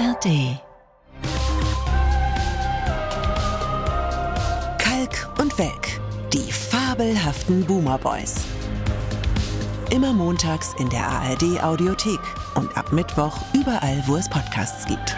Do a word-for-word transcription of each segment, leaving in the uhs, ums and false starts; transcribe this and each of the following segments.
A R D. Kalk und Welk, die fabelhaften Boomer Boys. Immer montags in der A R D Audiothek und ab Mittwoch überall, wo es Podcasts gibt.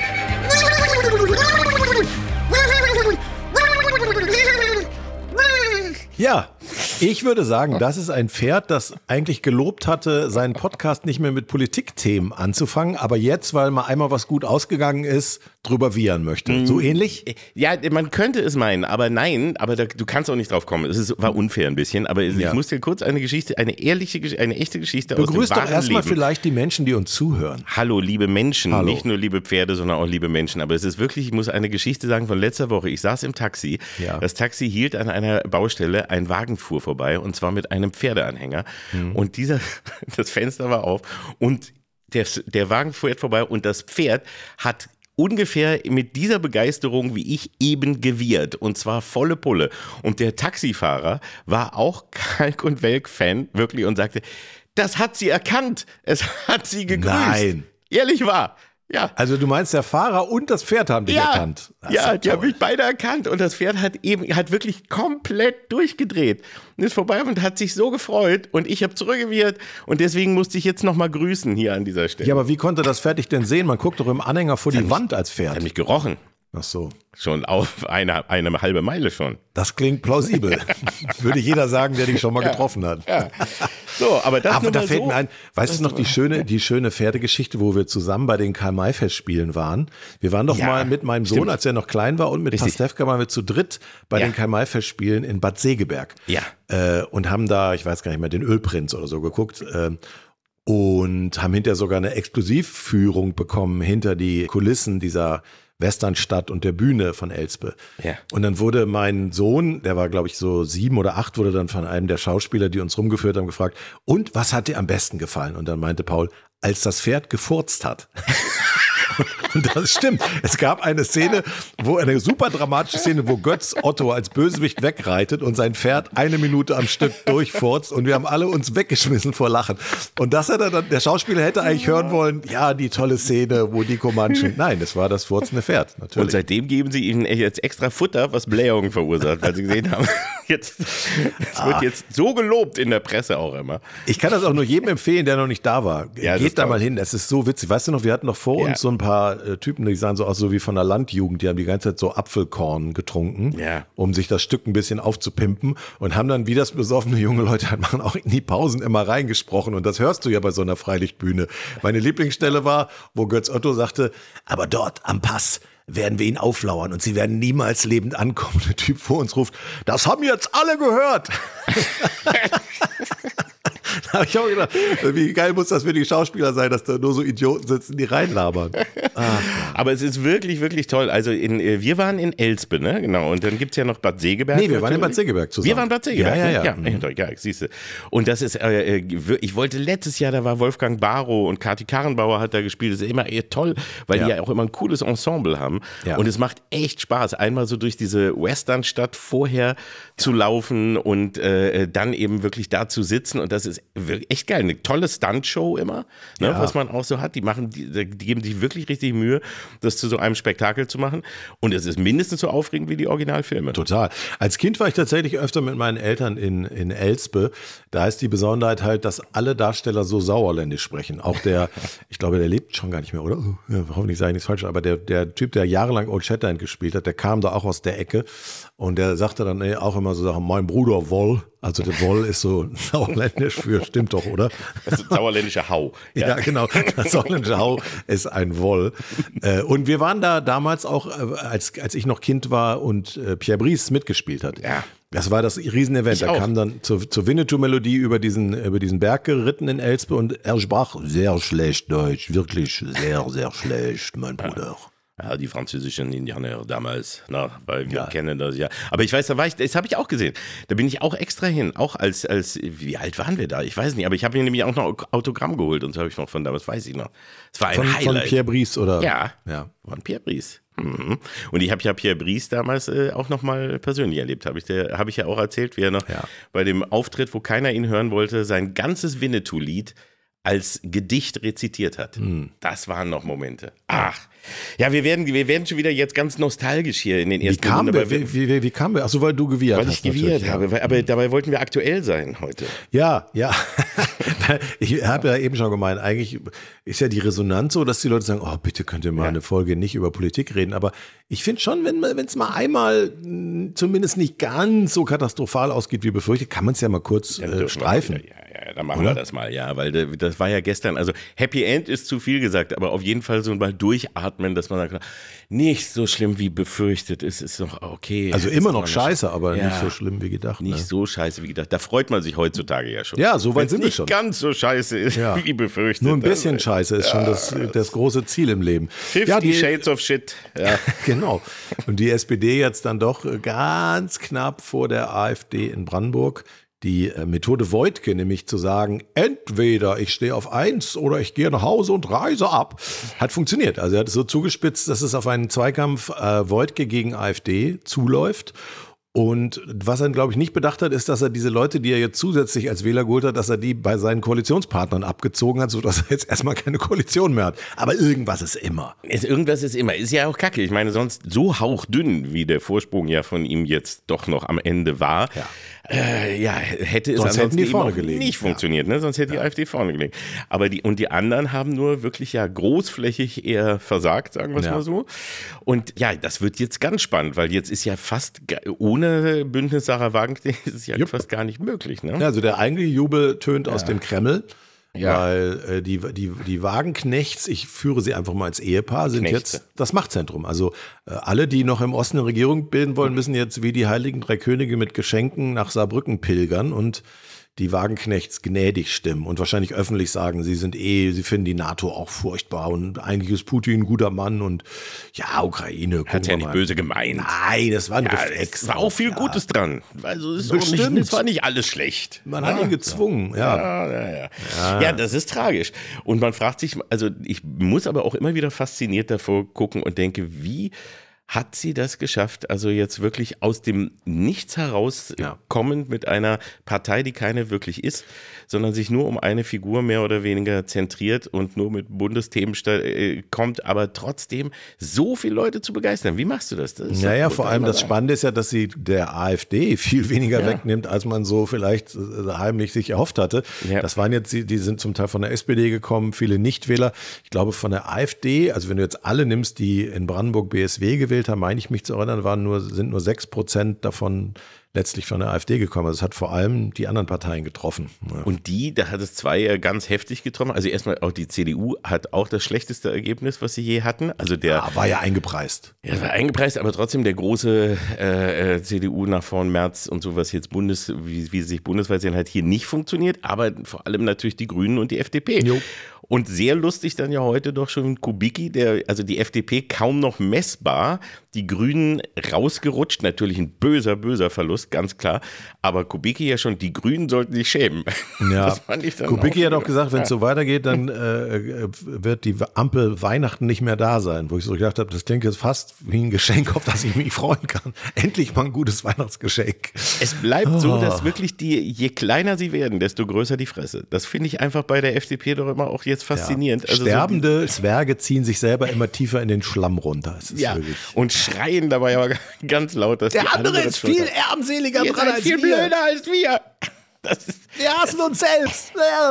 Ja, ich würde sagen, das ist ein Pferd, das eigentlich gelobt hatte, seinen Podcast nicht mehr mit Politikthemen anzufangen, aber jetzt, weil mal einmal was gut ausgegangen ist, drüber wiehern möchte. So ähnlich? Ja, man könnte es meinen, aber nein, aber da, du kannst auch nicht drauf kommen. Es ist, war unfair ein bisschen, aber ich Ja. muss dir kurz eine Geschichte, eine ehrliche, Gesch- eine echte Geschichte Begrüß aus dem doch wahren erstmal Leben. vielleicht die Menschen, die uns zuhören. Hallo, liebe Menschen, Hallo. nicht nur liebe Pferde, sondern auch liebe Menschen. Aber es ist wirklich, ich muss eine Geschichte sagen von letzter Woche. Ich saß im Taxi, Ja. das Taxi hielt an einer Baustelle, ein Wagen fuhr vorbei und zwar mit einem Pferdeanhänger. Mhm. Und dieser, das Fenster war auf und der, der Wagen fährt vorbei und das Pferd hat ungefähr mit dieser Begeisterung wie ich eben gewirrt und zwar volle Pulle. Und der Taxifahrer war auch Kalk- und Welk-Fan wirklich und sagte, das hat sie erkannt, es hat sie gegrüßt. Nein. Ehrlich wahr, ja. Also du meinst, der Fahrer und das Pferd haben dich Ja, erkannt. Das ist ja, ja die haben toll. mich beide erkannt und das Pferd hat eben, hat wirklich komplett durchgedreht und ist vorbei und hat sich so gefreut und ich habe zurückgewirrt und deswegen musste ich jetzt nochmal grüßen hier an dieser Stelle. Ja, aber wie konnte das Pferd dich denn sehen? Man guckt doch im Anhänger vor die Wand als Hat Pferd. mich gerochen, Ach so. schon auf eine, eine halbe Meile schon. Das klingt plausibel. Würde jeder sagen, der dich schon mal getroffen hat. Ja. So, aber das Aber nur da mal fällt so. mir ein, weißt du noch die schöne, die schöne Pferdegeschichte, wo wir zusammen bei den Karl-May-Festspielen waren? Wir waren doch Ja, mal mit meinem Sohn, stimmt. als er noch klein war, und mit Richtig. Pastewka waren wir zu dritt bei Ja. den Karl-May-Festspielen in Bad Segeberg. Ja. Äh, und haben da, ich weiß gar nicht mehr, den Ölprinz oder so geguckt. Äh, und haben hinterher sogar eine Exklusivführung bekommen hinter die Kulissen dieser Westernstadt und der Bühne von Elspe. Ja. Und dann wurde mein Sohn, der war glaube ich so sieben oder acht, wurde dann von einem der Schauspieler, die uns rumgeführt haben, gefragt, und was hat dir am besten gefallen? Und dann meinte Paul, als das Pferd gefurzt hat. Und das stimmt. Es gab eine Szene, wo eine super dramatische Szene, wo Götz Otto als Bösewicht wegreitet und sein Pferd eine Minute am Stück durchfurzt und wir haben alle uns weggeschmissen vor Lachen. Und das hat er dann, der Schauspieler hätte eigentlich hören wollen, ja, die tolle Szene, wo die Comanchen. Nein, das war das furzende Pferd, natürlich. Und seitdem geben sie ihnen jetzt extra Futter, was Blähungen verursacht, weil sie gesehen haben, jetzt, es Ah. wird jetzt so gelobt in der Presse auch immer. Ich kann das auch nur jedem empfehlen, der noch nicht da war. Ja, das Geht ist da toll. mal hin, es ist so witzig. Weißt du noch, wir hatten noch vor Ja. uns so ein paar äh, Typen, die sahen so aus, so wie von der Landjugend, die haben die ganze Zeit so Apfelkorn getrunken, Ja. um sich das Stück ein bisschen aufzupimpen und haben dann, wie das besoffene junge Leute halt machen, auch in die Pausen immer reingesprochen und das hörst du ja bei so einer Freilichtbühne. Meine Lieblingsstelle war, wo Götz Otto sagte, aber dort am Pass werden wir ihn auflauern und sie werden niemals lebend ankommen. Der Typ vor uns ruft, das haben jetzt alle gehört. Da habe ich auch gedacht, wie geil muss das für die Schauspieler sein, dass da nur so Idioten sitzen, die reinlabern. Ah, Aber es ist wirklich, wirklich toll. Also in, äh, wir waren in Elspe, ne? Genau. Und dann gibt es ja noch Bad Segeberg. nee, wir waren in Bad natürlich. Segeberg zusammen. Wir waren in Bad Segeberg. Ja, ja, ja. ne? ja, ja, ja siehst du. Und das ist, äh, äh, ich wollte letztes Jahr, da war Wolfgang Barrow und Kati Karrenbauer hat da gespielt. Das ist immer eher toll, weil Ja. die ja auch immer ein cooles Ensemble haben. Ja. Und es macht echt Spaß, einmal so durch diese Westernstadt vorher zu laufen und äh, dann eben wirklich da zu sitzen. Und das ist wirklich echt geil. Eine tolle Stuntshow immer, ne, Ja. was man auch so hat. Die machen, die, die geben sich wirklich richtig Mühe, das zu so einem Spektakel zu machen. Und es ist mindestens so aufregend wie die Originalfilme. Total. Als Kind war ich tatsächlich öfter mit meinen Eltern in, in Elspe. Da ist die Besonderheit halt, dass alle Darsteller so sauerländisch sprechen. Auch der, ich glaube, der lebt schon gar nicht mehr, oder? Ja, hoffentlich sage ich nichts falsch, aber der, der Typ, der jahrelang Old Shatterhand gespielt hat, der kam da auch aus der Ecke und der sagte dann ey, auch immer so Sachen, mein Bruder Woll, also der Woll ist so sauerländisch für, stimmt doch, oder? Das ist sauerländischer Hau. Ja, genau. Das sauerländische Hau ist ein Woll. Äh, Und wir waren da damals auch, äh, als, als ich noch Kind war und äh, Pierre Brice mitgespielt hat. Ja. Das war das Riesenevent. Ich Er auch. kam dann zur, zur Winnetou-Melodie über diesen, über diesen Berg geritten in Elspe und er sprach sehr schlecht Deutsch. Wirklich sehr, sehr schlecht, mein Bruder. Ja, die französischen Indianer damals, na, weil wir Ja. kennen das ja. Aber ich weiß, da war ich, das habe ich auch gesehen. Da bin ich auch extra hin, auch als, als, wie alt waren wir da? Ich weiß nicht, aber ich habe mir nämlich auch noch Autogramm geholt und so habe ich noch von damals, weiß ich noch. Es war ein Von, von Highlight. Pierre Brice, oder? Ja, Ja. von Pierre Brice. Mhm. Und ich habe ja Pierre Brice damals äh, auch nochmal persönlich erlebt, habe ich, der- hab ich ja auch erzählt, wie er noch Ja. bei dem Auftritt, wo keiner ihn hören wollte, sein ganzes Winnetou-Lied als Gedicht rezitiert hat. Hm. Das waren noch Momente. Ach, ja, wir werden, wir werden schon wieder jetzt ganz nostalgisch hier in den ersten Wie kam Minuten. wir, wie, wie, wie kam wir? Achso, weil du gewirrt weil hast. Weil ich gewirrt ja. habe, aber dabei wollten wir aktuell sein heute. Ja, ja. Ich habe ja eben schon gemeint, eigentlich ist ja die Resonanz so, dass die Leute sagen, oh, bitte könnt ihr mal ja. eine Folge nicht über Politik reden. Aber ich finde schon, wenn es mal einmal zumindest nicht ganz so katastrophal ausgeht wie befürchtet, kann man es ja mal kurz ja, äh, streifen. Ja, ja, dann machen Oder? wir das mal, ja, weil das war ja gestern, also Happy End ist zu viel gesagt, aber auf jeden Fall so mal durchatmen, dass man sagt, nicht so schlimm wie befürchtet, es ist doch okay. Also immer noch scheiße, aber ja, nicht so schlimm wie gedacht. Nicht ne? so scheiße wie gedacht, da freut man sich heutzutage ja schon. Ja, so weit sind wir nicht schon. ganz so scheiße ist ja. wie befürchtet. Nur ein bisschen scheiße ist ja, schon das, das große Ziel im Leben. fifty ja, die, Shades of Shit. Ja. Genau. Und die S P D jetzt dann doch ganz knapp vor der AfD in Brandenburg. Die Methode Woidke, nämlich zu sagen, entweder ich stehe auf eins oder ich gehe nach Hause und reise ab, hat funktioniert. Also er hat es so zugespitzt, dass es auf einen Zweikampf äh, Woidke gegen AfD zuläuft. Und was er, glaube ich, nicht bedacht hat, ist, dass er diese Leute, die er jetzt zusätzlich als Wähler geholt hat, dass er die bei seinen Koalitionspartnern abgezogen hat, sodass er jetzt erstmal keine Koalition mehr hat. Aber irgendwas ist immer. Ist, irgendwas ist immer. Ist ja auch kacke. Ich meine, sonst so hauchdünn, wie der Vorsprung ja von ihm jetzt doch noch am Ende war, ja, äh, ja hätte es sonst ansonsten die vorne eben gelegen. nicht funktioniert. Ne? Sonst hätte die ja. AfD vorne gelegen. Aber die, und die anderen haben nur wirklich ja großflächig eher versagt, sagen wir es ja. mal so. Und ja, das wird jetzt ganz spannend, weil jetzt ist ja fast ohne Bündnis Sarah Wagenknecht ist es ja Jupp. fast gar nicht möglich. Ne? Ja, also der eigentliche Jubel tönt ja. aus dem Kreml, ja. weil äh, die, die, die Wagenknechts, ich führe sie einfach mal als Ehepaar, sind Knechte. jetzt das Machtzentrum. Also äh, alle, die noch im Osten eine Regierung bilden wollen, müssen jetzt wie die Heiligen Drei Könige mit Geschenken nach Saarbrücken pilgern und die Wagenknechts gnädig stimmen und wahrscheinlich öffentlich sagen, sie sind eh, sie finden die NATO auch furchtbar und eigentlich ist Putin ein guter Mann und ja, Ukraine. Hat ja nicht böse gemeint. Nein, das war ein ja, Reflex. Es war auch viel ja. Gutes dran. Also es, ist Bestimmt. Auch nicht, es war nicht alles schlecht. Man ja. hat ihn gezwungen. Ja. Ja, ja, ja. Ja. ja, das ist tragisch. Und man fragt sich, also ich muss aber auch immer wieder fasziniert davor gucken und denke, wie hat sie das geschafft, also jetzt wirklich aus dem Nichts heraus ja. kommend mit einer Partei, die keine wirklich ist, sondern sich nur um eine Figur mehr oder weniger zentriert und nur mit Bundesthemen äh, kommt, aber trotzdem so viele Leute zu begeistern. Wie machst du das? das naja, vor allem das Spannende ist ja, dass sie der AfD viel weniger ja. wegnimmt, als man so vielleicht äh, heimlich sich erhofft hatte. Ja. Das waren jetzt, die, die sind zum Teil von der S P D gekommen, viele Nichtwähler. Ich glaube von der AfD, also wenn du jetzt alle nimmst, die in Brandenburg B S W gewählt haben, meine ich mich zu erinnern, waren nur, sind nur sechs Prozent davon letztlich von der AfD gekommen. Also es hat vor allem die anderen Parteien getroffen. Ja. Und die, da hat es zwei ganz heftig getroffen. Also erstmal auch die C D U hat auch das schlechteste Ergebnis, was sie je hatten. Also der ja, war ja eingepreist. Ja, war eingepreist, aber trotzdem der große äh, C D U nach vorn März und so, was jetzt Bundes, wie, wie sie sich bundesweit sehen, halt hier nicht funktioniert. Aber vor allem natürlich die Grünen und die F D P. Jo. Und sehr lustig dann ja heute doch schon Kubicki, der, also die F D P kaum noch messbar, die Grünen rausgerutscht, natürlich ein böser, böser Verlust, ganz klar, aber Kubicki ja schon, die Grünen sollten sich schämen. Ja, Kubicki hat auch gesagt, wenn es so weitergeht, dann äh, wird die Ampel Weihnachten nicht mehr da sein, wo ich so gedacht habe, das klingt jetzt fast wie ein Geschenk, auf das ich mich freuen kann. Endlich mal ein gutes Weihnachtsgeschenk. Es bleibt oh. so, dass wirklich die, je kleiner sie werden, desto größer die Fresse. Das finde ich einfach bei der F D P doch immer auch jetzt faszinierend. Ja. Also Sterbende so Zwerge ziehen sich selber immer tiefer in den Schlamm runter. Es ist ja, wirklich und schreien dabei aber ganz laut, dass der die andere andere ist viel ärmseliger dran als viel wir. blöder als wir. Das ist wir hassen uns selbst.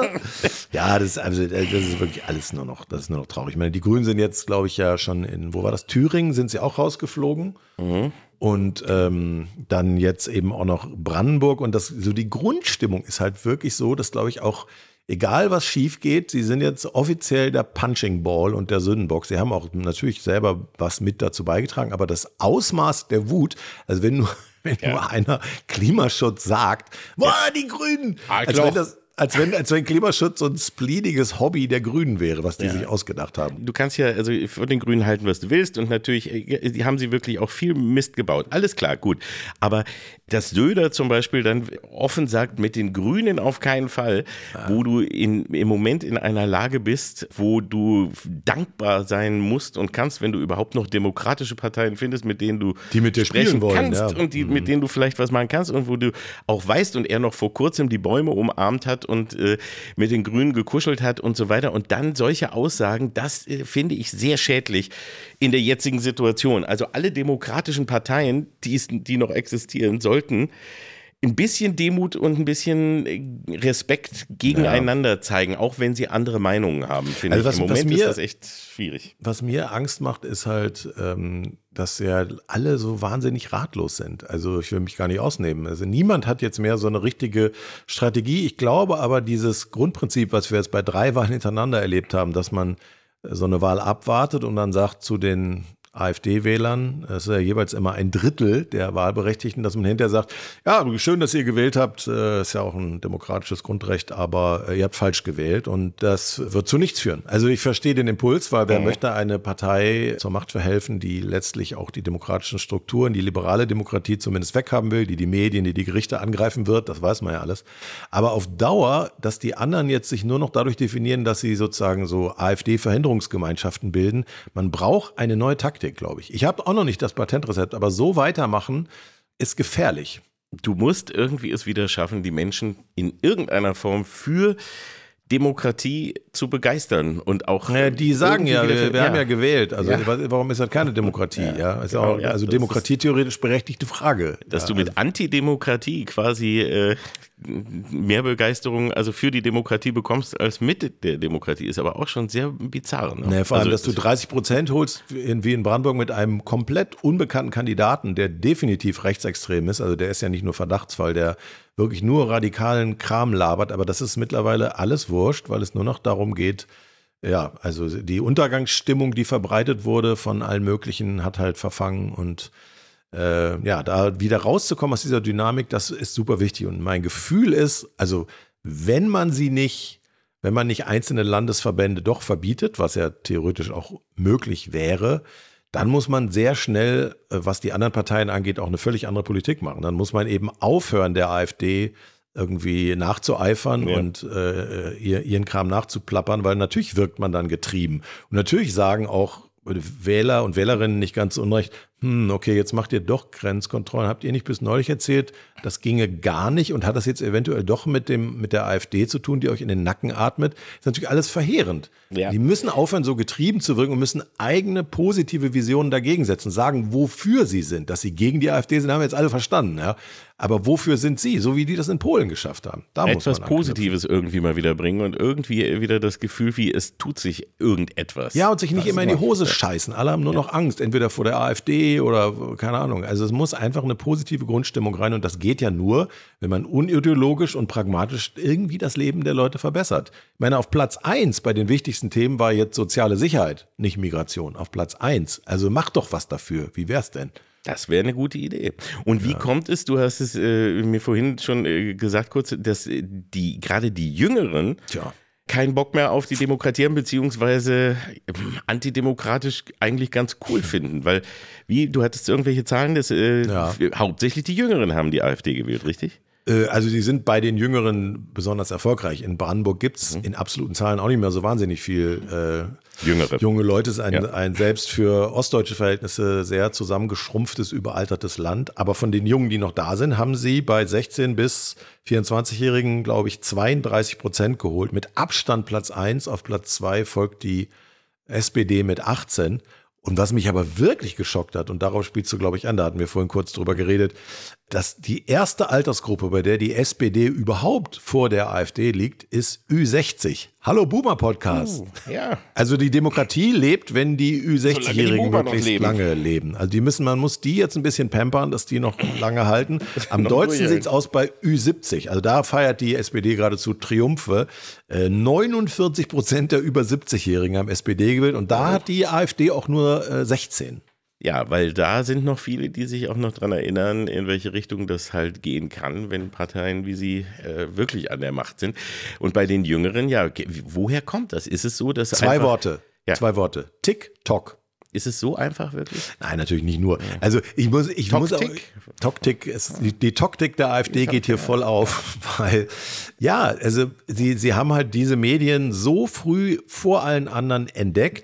Ja, das ist, also, das ist wirklich alles nur noch, das ist nur noch traurig. Ich meine, die Grünen sind jetzt, glaube ich, ja schon in, wo war das? Thüringen sind sie auch rausgeflogen. Mhm. Und ähm, dann jetzt eben auch noch Brandenburg. Und das, so die Grundstimmung ist halt wirklich so, dass, glaube ich, auch egal was schief geht, sie sind jetzt offiziell der Punching Ball und der Sündenbock. Sie haben auch natürlich selber was mit dazu beigetragen, aber das Ausmaß der Wut, also wenn nur, wenn ja. nur einer Klimaschutz sagt, boah, ja. die Grünen, als wenn das Als wenn, als wenn Klimaschutz so ein spleeniges Hobby der Grünen wäre, was die ja. sich ausgedacht haben. Du kannst ja also von den Grünen halten, was du willst. Und natürlich die haben sie wirklich auch viel Mist gebaut. Alles klar, gut. Aber dass Söder zum Beispiel dann offen sagt, mit den Grünen auf keinen Fall, ja. wo du in, im Moment in einer Lage bist, wo du dankbar sein musst und kannst, wenn du überhaupt noch demokratische Parteien findest, mit denen du die mit dir sprechen wollen, kannst ja. und die, mhm. mit denen du vielleicht was machen kannst und wo du auch weißt und er noch vor kurzem die Bäume umarmt hat hat und äh, mit den Grünen gekuschelt hat und so weiter. Und dann solche Aussagen, das äh, finde ich sehr schädlich in der jetzigen Situation. Also alle demokratischen Parteien, die, die noch existieren, sollten ein bisschen Demut und ein bisschen Respekt gegeneinander ja. zeigen, auch wenn sie andere Meinungen haben, finde also ich. Im Moment mir, ist das echt schwierig. Was mir Angst macht, ist halt, ähm, dass ja alle so wahnsinnig ratlos sind. Also ich will mich gar nicht ausnehmen. Also niemand hat jetzt mehr so eine richtige Strategie. Ich glaube aber, dieses Grundprinzip, was wir jetzt bei drei Wahlen hintereinander erlebt haben, dass man so eine Wahl abwartet und dann sagt zu den AfD-Wählern, das ist ja jeweils immer ein Drittel der Wahlberechtigten, dass man hinterher sagt, ja, schön, dass ihr gewählt habt, ist ja auch ein demokratisches Grundrecht, aber ihr habt falsch gewählt und das wird zu nichts führen. Also ich verstehe den Impuls, weil wer mhm. möchte eine Partei zur Macht verhelfen, die letztlich auch die demokratischen Strukturen, die liberale Demokratie zumindest weghaben will, die die Medien, die die Gerichte angreifen wird, das weiß man ja alles. Aber auf Dauer, dass die anderen jetzt sich nur noch dadurch definieren, dass sie sozusagen so AfD-Verhinderungsgemeinschaften bilden, man braucht eine neue Taktik, glaube ich. Ich habe auch noch nicht das Patentrezept, aber so weitermachen ist gefährlich. Du musst irgendwie es wieder schaffen, die Menschen in irgendeiner Form für Demokratie zu begeistern und auch. Ja, die sagen ja, wir, wir ja. haben ja gewählt. Also ja. warum ist das keine Demokratie? Ja, ja? Ist genau, auch, ja, also Demokratie theoretisch berechtigte Frage. Dass ja, du mit also Antidemokratie quasi äh, mehr Begeisterung also für die Demokratie bekommst als mit der Demokratie, ist aber auch schon sehr bizarr. Ne? Nee, vor allem, also, dass du dreißig Prozent holst, in, wie in Brandenburg, mit einem komplett unbekannten Kandidaten, der definitiv rechtsextrem ist. Also der ist ja nicht nur Verdachtsfall, der wirklich nur radikalen Kram labert, aber das ist mittlerweile alles wurscht, weil es nur noch darum geht, ja, also die Untergangsstimmung, die verbreitet wurde von allen möglichen, hat halt verfangen und äh, ja, da wieder rauszukommen aus dieser Dynamik, das ist super wichtig und mein Gefühl ist, also wenn man sie nicht, wenn man nicht einzelne Landesverbände doch verbietet, was ja theoretisch auch möglich wäre, dann muss man sehr schnell, was die anderen Parteien angeht, auch eine völlig andere Politik machen. Dann muss man eben aufhören, der AfD irgendwie nachzueifern ja. und äh, ihr, ihren Kram nachzuplappern, weil natürlich wirkt man dann getrieben. Und natürlich sagen auch Wähler und Wählerinnen nicht ganz unrecht, hm, okay, jetzt macht ihr doch Grenzkontrollen. Habt ihr nicht bis neulich erzählt, das ginge gar nicht und hat das jetzt eventuell doch mit dem mit der AfD zu tun, die euch in den Nacken atmet? Das ist natürlich alles verheerend. Ja. Die müssen aufhören, so getrieben zu wirken und müssen eigene positive Visionen dagegen setzen, sagen, wofür sie sind. Dass sie gegen die AfD sind, haben wir jetzt alle verstanden. Ja? Aber wofür sind sie? So wie die das in Polen geschafft haben. Da Etwas muss man Positives irgendwie mal wieder bringen und irgendwie wieder das Gefühl, wie es tut sich irgendetwas. Ja, und sich nicht immer in die Hose scheißen. Alle haben nur ja. noch Angst, entweder vor der AfD oder keine Ahnung. Also es muss einfach eine positive Grundstimmung rein und das geht ja nur, wenn man unideologisch und pragmatisch irgendwie das Leben der Leute verbessert. Ich meine, auf Platz eins bei den wichtigsten Themen war jetzt soziale Sicherheit, nicht Migration. Auf Platz eins. Also mach doch was dafür. Wie wär's denn? Das wäre eine gute Idee. Und wie ja. kommt es, du hast es äh, mir vorhin schon äh, gesagt kurz, dass die gerade die Jüngeren Tja. keinen Bock mehr auf die Demokratie haben, beziehungsweise äh, antidemokratisch eigentlich ganz cool finden. Weil, wie, du hattest irgendwelche Zahlen, dass äh, ja. hauptsächlich die Jüngeren haben die AfD gewählt, richtig? Also die sind bei den Jüngeren besonders erfolgreich. In Brandenburg gibt es mhm. in absoluten Zahlen auch nicht mehr so wahnsinnig viel äh, Jüngere. junge Leute. Es ist ein, ja. ein selbst für ostdeutsche Verhältnisse sehr zusammengeschrumpftes, überaltertes Land. Aber von den Jungen, die noch da sind, haben sie bei sechzehn- bis vierundzwanzigjährigen, glaube ich, zweiunddreißig Prozent geholt. Mit Abstand Platz eins, auf Platz zwei folgt die S P D mit achtzehn. Und was mich aber wirklich geschockt hat, und darauf spielst du, glaube ich, an, da hatten wir vorhin kurz drüber geredet, dass die erste Altersgruppe, bei der die S P D überhaupt vor der AfD liegt, ist Ü sechzig. Hallo Boomer Podcast. Uh, ja. Also die Demokratie lebt, wenn die Ü sechzig-Jährigen möglichst leben. lange leben. Also die müssen, man muss die jetzt ein bisschen pampern, dass die noch lange halten. Am dollsten sieht es aus bei Ü siebzig. Also da feiert die S P D geradezu Triumphe. Äh, neunundvierzig Prozent der über siebzig-Jährigen haben S P D gewählt und da hat die AfD auch nur äh, sechzehn. Ja, weil da sind noch viele, die sich auch noch dran erinnern, in welche Richtung das halt gehen kann, wenn Parteien wie sie äh, wirklich an der Macht sind. Und bei den Jüngeren, ja, woher kommt das? Ist es so, dass Zwei einfach, Worte, ja. zwei Worte. TikTok. Ist es so einfach wirklich? Nein, natürlich nicht nur. Also ich muss, ich muss auch, Toktik, ist, die, die Toktik der AfD geht hier voll auf, weil ja, also sie, sie haben halt diese Medien so früh vor allen anderen entdeckt,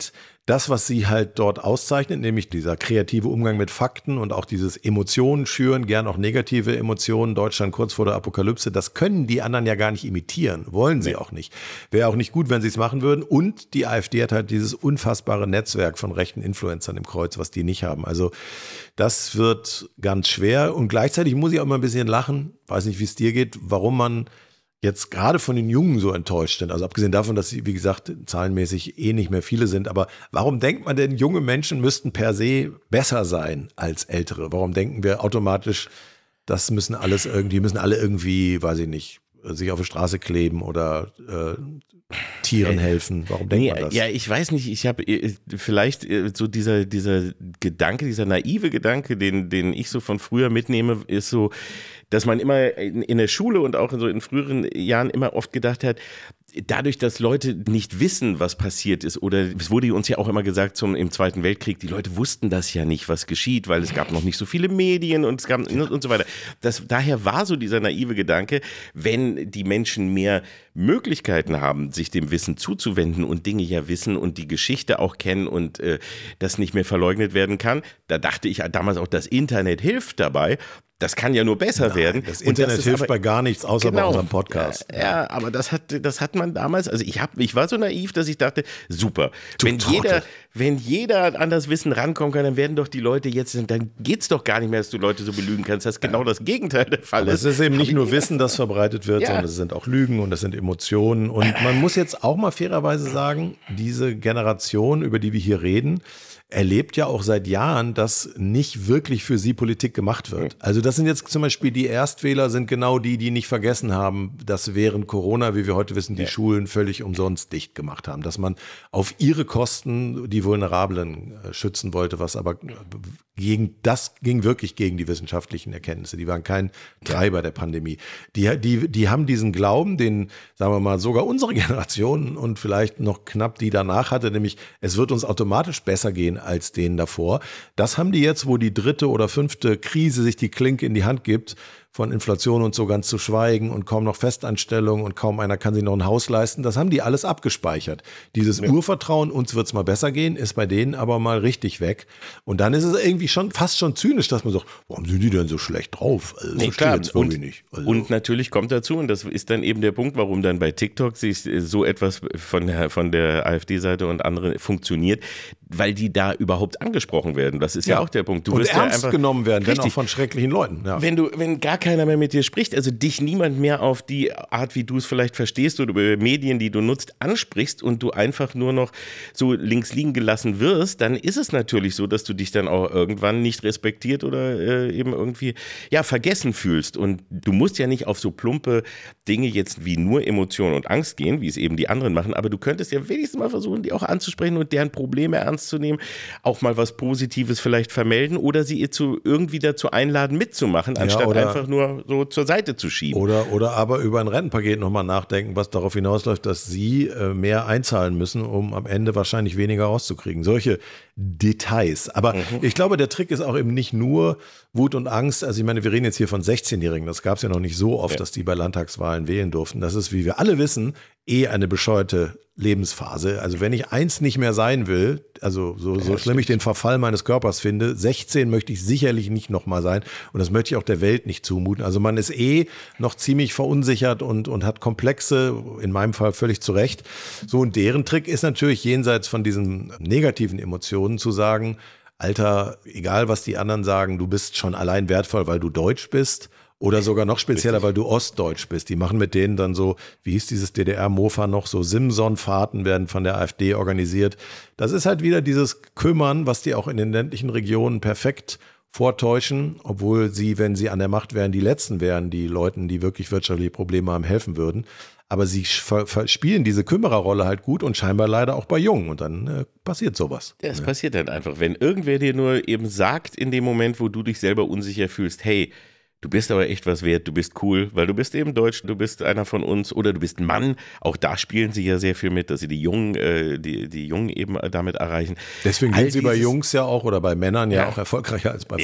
das, was sie halt dort auszeichnet, nämlich dieser kreative Umgang mit Fakten und auch dieses Emotionen schüren, gern auch negative Emotionen, Deutschland kurz vor der Apokalypse, das können die anderen ja gar nicht imitieren, wollen sie auch nicht. Wäre auch nicht gut, wenn sie es machen würden. Und die AfD hat halt dieses unfassbare Netzwerk von rechten Influencern im Kreuz, was die nicht haben. Also das wird ganz schwer und gleichzeitig muss ich auch immer ein bisschen lachen, weiß nicht, wie es dir geht, warum man jetzt gerade von den Jungen so enttäuscht sind. Also abgesehen davon, dass sie, wie gesagt, zahlenmäßig eh nicht mehr viele sind. Aber warum denkt man denn, junge Menschen müssten per se besser sein als ältere? Warum denken wir automatisch, das müssen alles irgendwie, müssen alle irgendwie, weiß ich nicht, sich auf die Straße kleben oder äh, Tieren helfen? Warum denkt nee, man das? Ja, ich weiß nicht, ich habe vielleicht so dieser, dieser Gedanke, dieser naive Gedanke, den, den ich so von früher mitnehme, ist so, dass man immer in, in der Schule und auch in so in früheren Jahren immer oft gedacht hat, dadurch, dass Leute nicht wissen, was passiert ist, oder es wurde uns ja auch immer gesagt zum, im Zweiten Weltkrieg, die Leute wussten das ja nicht, was geschieht, weil es gab noch nicht so viele Medien und es gab und so weiter. Das, daher war so dieser naive Gedanke, wenn die Menschen mehr Möglichkeiten haben, sich dem Wissen zuzuwenden und Dinge ja wissen und die Geschichte auch kennen und äh, das nicht mehr verleugnet werden kann, da dachte ich damals auch, das Internet hilft dabei. Das kann ja nur besser Nein, werden. Das Internet das hilft aber, bei gar nichts, außer genau, bei unserem Podcast. Ja, ja, aber das hat, das hat man damals, also ich, hab, ich war so naiv, dass ich dachte, super, Du wenn Trottel. jeder, wenn jeder an das Wissen rankommen kann, dann werden doch die Leute jetzt, dann geht's doch gar nicht mehr, dass du Leute so belügen kannst, dass genau das Gegenteil der Fall Aber ist. es ist eben nicht nur Wissen, das verbreitet wird, Ja. sondern es sind auch Lügen und es sind Emotionen. Und man muss jetzt auch mal fairerweise sagen, diese Generation, über die wir hier reden, erlebt ja auch seit Jahren, dass nicht wirklich für sie Politik gemacht wird. Also das sind jetzt zum Beispiel die Erstwähler, sind genau die, die nicht vergessen haben, dass während Corona, wie wir heute wissen, die ja. Schulen völlig umsonst dicht gemacht haben. Dass man auf ihre Kosten die Vulnerablen schützen wollte, was aber gegen, das ging wirklich gegen die wissenschaftlichen Erkenntnisse. Die waren kein Treiber der Pandemie. Die, die, die haben diesen Glauben, den, sagen wir mal, sogar unsere Generation und vielleicht noch knapp die danach hatte, nämlich es wird uns automatisch besser gehen als denen davor. Das haben die jetzt, wo die dritte oder fünfte Krise sich die Klinke in die Hand gibt, von Inflation und so ganz zu schweigen und kaum noch Festanstellung und kaum einer kann sich noch ein Haus leisten. Das haben die alles abgespeichert. Dieses ja. Urvertrauen, uns wird's mal besser gehen, ist bei denen aber mal richtig weg. Und dann ist es irgendwie schon fast schon zynisch, dass man sagt, warum sind die denn so schlecht drauf? Also, nee, klar. Jetzt und, nicht. Also. und natürlich kommt dazu, und das ist dann eben der Punkt, warum dann bei TikTok sich so etwas von der, von der AfD-Seite und anderen funktioniert, weil die da überhaupt angesprochen werden. Das ist ja, ja auch der Punkt. Du und wirst ernst ja einfach, genommen werden, richtig, denn auch von schrecklichen Leuten. Ja. Wenn du, wenn gar keiner mehr mit dir spricht, also dich niemand mehr auf die Art, wie du es vielleicht verstehst oder über Medien, die du nutzt, ansprichst und du einfach nur noch so links liegen gelassen wirst, dann ist es natürlich so, dass du dich dann auch irgendwann nicht respektiert oder äh, eben irgendwie ja vergessen fühlst. Und du musst ja nicht auf so plumpe Dinge jetzt wie nur Emotionen und Angst gehen, wie es eben die anderen machen, aber du könntest ja wenigstens mal versuchen, die auch anzusprechen und deren Probleme ernst zu nehmen, auch mal was Positives vielleicht vermelden oder sie ihr zu irgendwie dazu einladen, mitzumachen, anstatt ja, einfach nur so zur Seite zu schieben. Oder, oder aber über ein Rentenpaket nochmal nachdenken, was darauf hinausläuft, dass sie äh, mehr einzahlen müssen, um am Ende wahrscheinlich weniger rauszukriegen. Solche Details. Aber mhm. ich glaube, der Trick ist auch eben nicht nur Wut und Angst. Also ich meine, wir reden jetzt hier von sechzehnjährigen. Das gab es ja noch nicht so oft, ja. dass die bei Landtagswahlen wählen durften. Das ist, wie wir alle wissen, eh eine bescheuerte Lebensphase. Also wenn ich eins nicht mehr sein will, also so, so ja, schlimm ich den Verfall meines Körpers finde, sechzehn möchte ich sicherlich nicht nochmal sein und das möchte ich auch der Welt nicht zumuten. Also man ist eh noch ziemlich verunsichert und, und hat Komplexe, in meinem Fall völlig zu Recht. So, und deren Trick ist natürlich jenseits von diesen negativen Emotionen zu sagen, Alter, egal was die anderen sagen, du bist schon allein wertvoll, weil du deutsch bist. Oder sogar noch spezieller, weil du ostdeutsch bist. Die machen mit denen dann so, wie hieß dieses D D R-Mofa noch, so Simson-Fahrten werden von der AfD organisiert. Das ist halt wieder dieses Kümmern, was die auch in den ländlichen Regionen perfekt vortäuschen, obwohl sie, wenn sie an der Macht wären, die Letzten wären, die Leuten, die wirklich wirtschaftliche Probleme haben, helfen würden. Aber sie spielen diese Kümmererrolle halt gut und scheinbar leider auch bei Jungen. Und dann äh, passiert sowas. Ja, es ja. passiert dann einfach. Wenn irgendwer dir nur eben sagt, in dem Moment, wo du dich selber unsicher fühlst, hey, du bist aber echt was wert, du bist cool, weil du bist eben Deutsch, du bist einer von uns oder du bist ein Mann. Auch da spielen sie ja sehr viel mit, dass sie die Jungen, äh, die, die Jungen eben damit erreichen. Deswegen All sind sie bei dieses, Jungs ja auch oder bei Männern ja, ja auch erfolgreicher als bei ja. Frauen.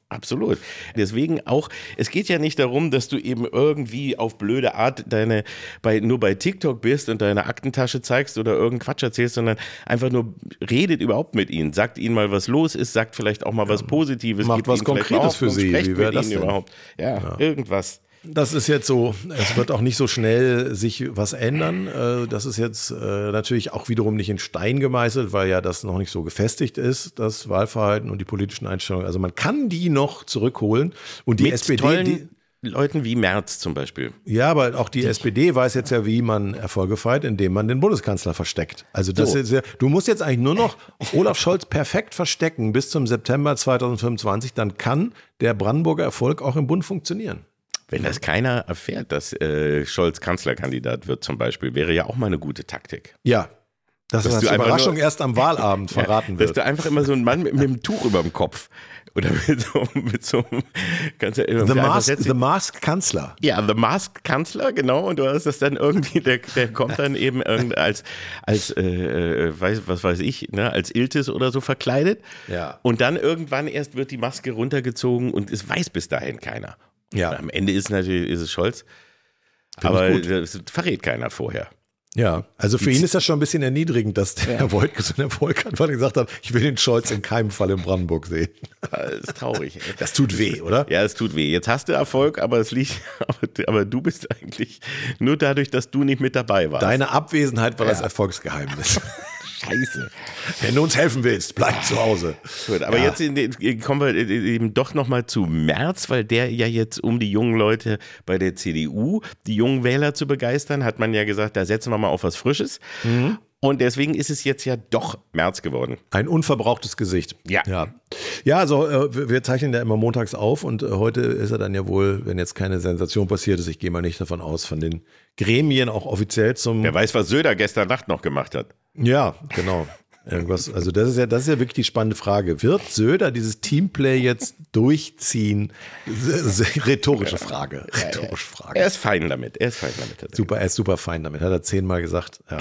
Absolut. Deswegen auch, es geht ja nicht darum, dass du eben irgendwie auf blöde Art deine, bei, nur bei TikTok bist und deine Aktentasche zeigst oder irgendeinen Quatsch erzählst, sondern einfach nur redet überhaupt mit ihnen, sagt ihnen mal, was los ist, sagt vielleicht auch mal was Positives. Macht was Konkretes für sie. Wie wäre das denn? Überhaupt. Ja, ja, irgendwas. Das ist jetzt so, es wird auch nicht so schnell sich was ändern. Das ist jetzt natürlich auch wiederum nicht in Stein gemeißelt, weil ja das noch nicht so gefestigt ist, das Wahlverhalten und die politischen Einstellungen. Also man kann die noch zurückholen und die Mit S P D, tollen die, Leuten wie Merz zum Beispiel. Ja, aber auch die S P D weiß jetzt ja, wie man Erfolge feiert, indem man den Bundeskanzler versteckt. Also das So. ist ja, du musst jetzt eigentlich nur noch Olaf Scholz perfekt verstecken bis zum September zweitausendfünfundzwanzig, dann kann der Brandenburger Erfolg auch im Bund funktionieren. Wenn das keiner erfährt, dass äh, Scholz Kanzlerkandidat wird zum Beispiel, wäre ja auch mal eine gute Taktik. Ja, dass Dass das du als einfach Überraschung nur- erst am Wahlabend verraten Dass wird. du einfach immer so ein Mann mit, mit einem Tuch über dem Kopf oder mit so, mit so einem kannst ja The irgendwie einfach Mask, setzen- the Mask Kanzler. Ja, The Masked Kanzler, genau. Und du hast das dann irgendwie, der, der kommt dann eben irgend als, als äh, äh, weiß, was weiß ich, ne, als Iltis oder so verkleidet. Ja. Und dann irgendwann erst wird die Maske runtergezogen und es weiß bis dahin keiner. Ja. Und am Ende ist natürlich ist es Scholz. Find ich Aber gut. das verrät keiner vorher. Ja, also für Die- ihn ist das schon ein bisschen erniedrigend, dass der Herr Woidke so einen Erfolg hat, weil er gesagt hat, ich will den Scholz in keinem Fall in Brandenburg sehen. Das ist traurig. Das tut weh, oder? Ja, es tut weh. Jetzt hast du Erfolg, aber es liegt, aber, aber du bist eigentlich nur dadurch, dass du nicht mit dabei warst. Deine Abwesenheit war das Erfolgsgeheimnis. Scheiße. Wenn du uns helfen willst, bleib zu Hause. Gut, aber Ja. jetzt in den, kommen wir eben doch nochmal zu Merz, weil der ja jetzt, um die jungen Leute bei der C D U, die jungen Wähler zu begeistern, hat man ja gesagt, da setzen wir mal auf was Frisches. Mhm. Und deswegen ist es jetzt ja doch Merz geworden. Ein unverbrauchtes Gesicht. Ja. Ja, ja also äh, wir wir zeichnen ja immer montags auf und äh, heute ist er dann ja wohl, wenn jetzt keine Sensation passiert ist, ich gehe mal nicht davon aus, von den Gremien auch offiziell zum... Wer weiß, was Söder gestern Nacht noch gemacht hat. Ja, genau. Irgendwas, also das ist ja, das ist ja wirklich die spannende Frage. Wird Söder dieses Teamplay jetzt durchziehen? S- s- Rhetorische Frage. Rhetorische Frage. Er ist fein damit. Er ist fein damit. tatsächlich. Super, er ist super fein damit, hat er zehnmal gesagt. Ja,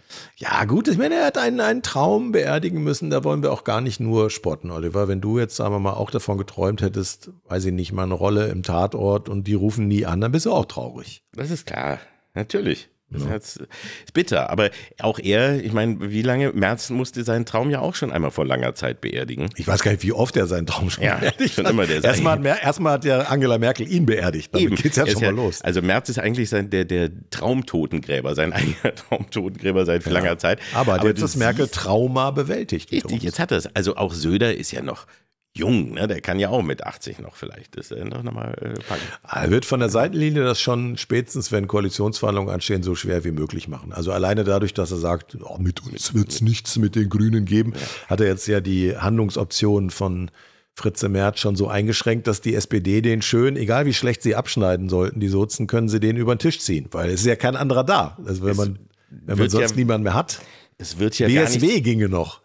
ja gut, ich meine, er hat einen, einen Traum beerdigen müssen, da wollen wir auch gar nicht nur spotten, Oliver. Wenn du jetzt, sagen wir mal, auch davon geträumt hättest, weiß ich nicht, mal eine Rolle im Tatort und die rufen nie an, dann bist du auch traurig. Das ist klar. Natürlich. Das ist ist bitter, aber auch er, ich meine, wie lange, Merz musste seinen Traum ja auch schon einmal vor langer Zeit beerdigen. Ich weiß gar nicht, wie oft er seinen Traum schon Ja, beerdigt schon hat. immer der erstmal, hat Mer- erstmal hat ja Angela Merkel ihn beerdigt, damit geht's ja Er ist schon mal los. Also Merz ist eigentlich sein, der, der Traumtotengräber, sein eigener Traumtotengräber seit langer Zeit. Aber hat jetzt du das Merkel siehst- Trauma bewältigt. Richtig, jetzt hat er es. Also auch Söder ist ja noch jung, ne? Der kann ja auch mit achtzig noch vielleicht. Das ist doch nochmal äh, packen. Er wird von der Seitenlinie das schon spätestens, wenn Koalitionsverhandlungen anstehen, so schwer wie möglich machen. Also alleine dadurch, dass er sagt, oh, mit uns wird es nichts mit den Grünen geben, hat er jetzt ja die Handlungsoptionen von Fritze Merz schon so eingeschränkt, dass die S P D den schön, egal wie schlecht sie abschneiden sollten, die Sozen, können sie den über den Tisch ziehen, weil es ist ja kein anderer da. Also wenn Es man, wenn man wird sonst ja- niemanden mehr hat. Es wird ja B gar S nicht. W ginge noch.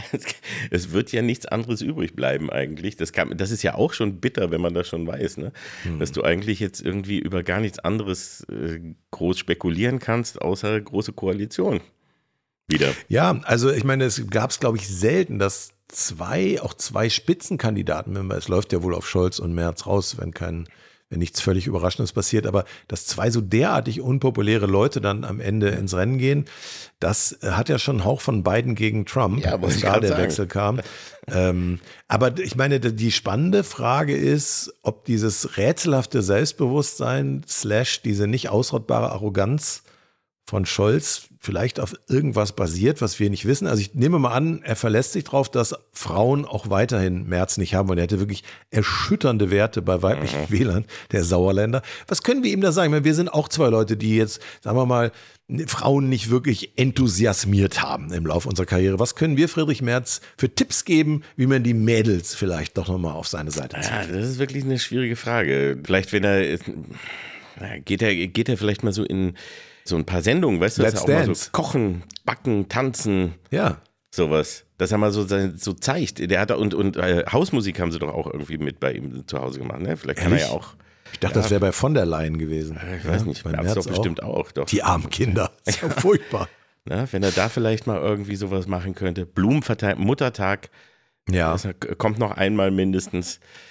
Es wird ja nichts anderes übrig bleiben eigentlich. Das, kann, das ist ja auch schon bitter, wenn man das schon weiß, ne? Hm. Dass du eigentlich jetzt irgendwie über gar nichts anderes äh, groß spekulieren kannst, außer große Koalition. Wieder. Ja, also ich meine, es gab es, glaube ich, selten, dass zwei, auch zwei Spitzenkandidaten, wenn man- es läuft ja wohl auf Scholz und Merz raus, wenn kein, wenn nichts völlig Überraschendes passiert, aber dass zwei so derartig unpopuläre Leute dann am Ende ins Rennen gehen, das hat ja schon einen Hauch von Biden gegen Trump, Ja, wollte als ich da grad der sagen. Wechsel kam. ähm, aber ich meine, die spannende Frage ist, ob dieses rätselhafte Selbstbewusstsein slash diese nicht ausrottbare Arroganz von Scholz vielleicht auf irgendwas basiert, was wir nicht wissen. Also ich nehme mal an, er verlässt sich darauf, dass Frauen auch weiterhin Merz nicht haben wollen. Er hatte wirklich erschütternde Werte bei weiblichen Mhm. Wählern, der Sauerländer. Was können wir ihm da sagen? Ich meine, wir sind auch zwei Leute, die jetzt, sagen wir mal, Frauen nicht wirklich enthusiasmiert haben im Laufe unserer Karriere. Was können wir Friedrich Merz für Tipps geben, wie man die Mädels vielleicht doch nochmal auf seine Seite zieht? Ja, das ist wirklich eine schwierige Frage. Vielleicht, wenn er, na, geht er, geht er vielleicht mal so in so ein paar Sendungen, weißt du, dass Let's er auch mal Dance. so kochen, backen, tanzen, Ja. sowas. Dass er mal so, sein- so zeigt. Der hat da, und, und äh, Hausmusik haben sie doch auch irgendwie mit bei ihm zu Hause gemacht, ne? Vielleicht kann Ehrlich? er ja auch. Ich dachte, das wäre bei von der Leyen gewesen. Ich weiß nicht, bei Merz Merz doch auch. bestimmt auch. Doch. Die armen Kinder. Das ist ja furchtbar. Ne? Wenn er da vielleicht mal irgendwie sowas machen könnte. Blumen verteilen, Muttertag. Ja. Das kommt noch einmal mindestens.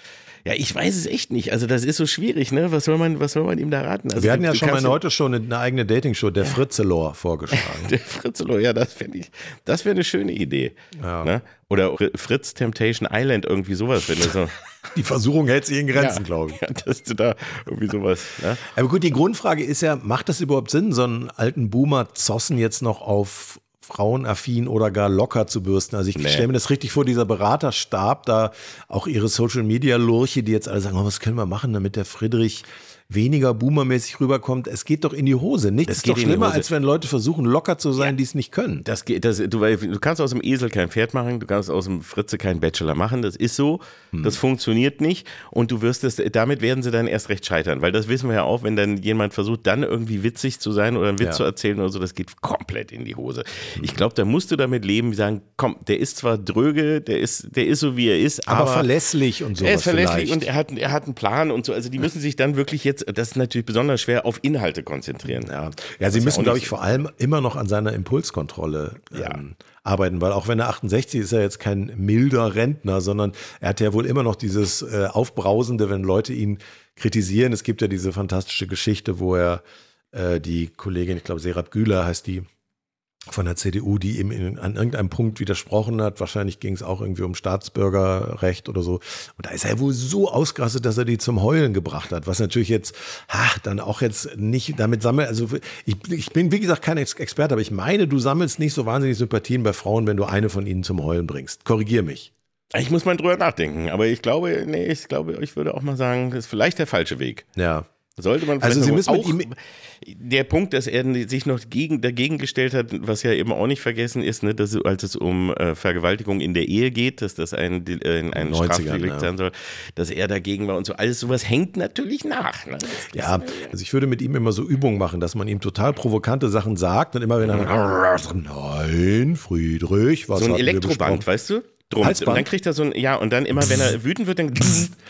Ja, ich weiß es echt nicht. Also das ist so schwierig, ne? Was soll man, was soll man ihm da raten? Also Wir hatten du, ja du schon mal kannst heute schon eine eigene Dating-Show, der ja. Fritzelor, vorgeschlagen. Der Fritzelor, ja, das fände ich, das wäre eine schöne Idee. Ja. Ne? Oder Fritz Temptation Island, irgendwie sowas. Wenn du so die Versuchung hält sich in Grenzen, ja, glaube ich. Ja, dass du da irgendwie sowas. Ne? Aber gut, die Grundfrage ist ja, macht das überhaupt Sinn, so einen alten Boomer-Zossen jetzt noch auf frauenaffin oder gar locker zu bürsten? Also ich nee. stelle mir das richtig vor, dieser Beraterstab, da auch ihre Social-Media-Lurche, die jetzt alle sagen, oh, was können wir machen, damit der Friedrich weniger boomermäßig rüberkommt. Es geht doch in die Hose. Nichts ist doch schlimmer, als wenn Leute versuchen, locker zu sein, ja. die es nicht können. Das geht, das, du, du kannst aus dem Esel kein Pferd machen, du kannst aus dem Fritze keinen Bachelor machen. Das ist so, hm. das funktioniert nicht und du wirst es, damit werden sie dann erst recht scheitern, weil das wissen wir ja auch, wenn dann jemand versucht, dann irgendwie witzig zu sein oder einen Witz ja. zu erzählen oder so, das geht komplett in die Hose. Hm. Ich glaube, da musst du damit leben, sagen, komm, der ist zwar dröge, der ist, der ist so, wie er ist, aber, aber verlässlich und so. Er ist verlässlich vielleicht. Und er hat, er hat einen Plan und so. Also die müssen sich dann wirklich jetzt, das ist natürlich besonders schwer, auf Inhalte konzentrieren. Ja, ja sie müssen, ja glaube ich, vor allem immer noch an seiner Impulskontrolle ja. ähm, arbeiten, weil auch wenn er achtundsechzig ist, ist er jetzt kein milder Rentner, sondern er hat ja wohl immer noch dieses äh, Aufbrausende, wenn Leute ihn kritisieren. Es gibt ja diese fantastische Geschichte, wo er äh, die Kollegin, ich glaube Serap Güler heißt die, von der C D U, die ihm in, an irgendeinem Punkt widersprochen hat. Wahrscheinlich ging es auch irgendwie um Staatsbürgerrecht oder so. Und da ist er wohl so ausgerastet, dass er die zum Heulen gebracht hat. Was natürlich jetzt, ach, dann auch jetzt nicht damit sammelt. Also ich, ich bin, wie gesagt, kein Experte, aber ich meine, du sammelst nicht so wahnsinnig Sympathien bei Frauen, wenn du eine von ihnen zum Heulen bringst. Korrigier mich. Ich muss mal drüber nachdenken. Aber ich glaube, nee, ich glaube, ich würde auch mal sagen, das ist vielleicht der falsche Weg. Ja. Sollte man also Sie müssen auch, mit ihm der Punkt, dass er sich noch gegen, dagegen gestellt hat, was ja eben auch nicht vergessen ist, ne, dass als es um äh, Vergewaltigung in der Ehe geht, dass das ein, äh, ein Strafdelikt ja. sein soll, dass er dagegen war und so. Alles sowas hängt natürlich nach. Ne? Ja, also ich würde mit ihm immer so Übungen machen, dass man ihm total provokante Sachen sagt und immer wenn er dann, nein, Friedrich, was so ein Elektroband, weißt du? Drum. Halsband. Und dann kriegt er so ein, ja, und dann immer, wenn er wütend wird, dann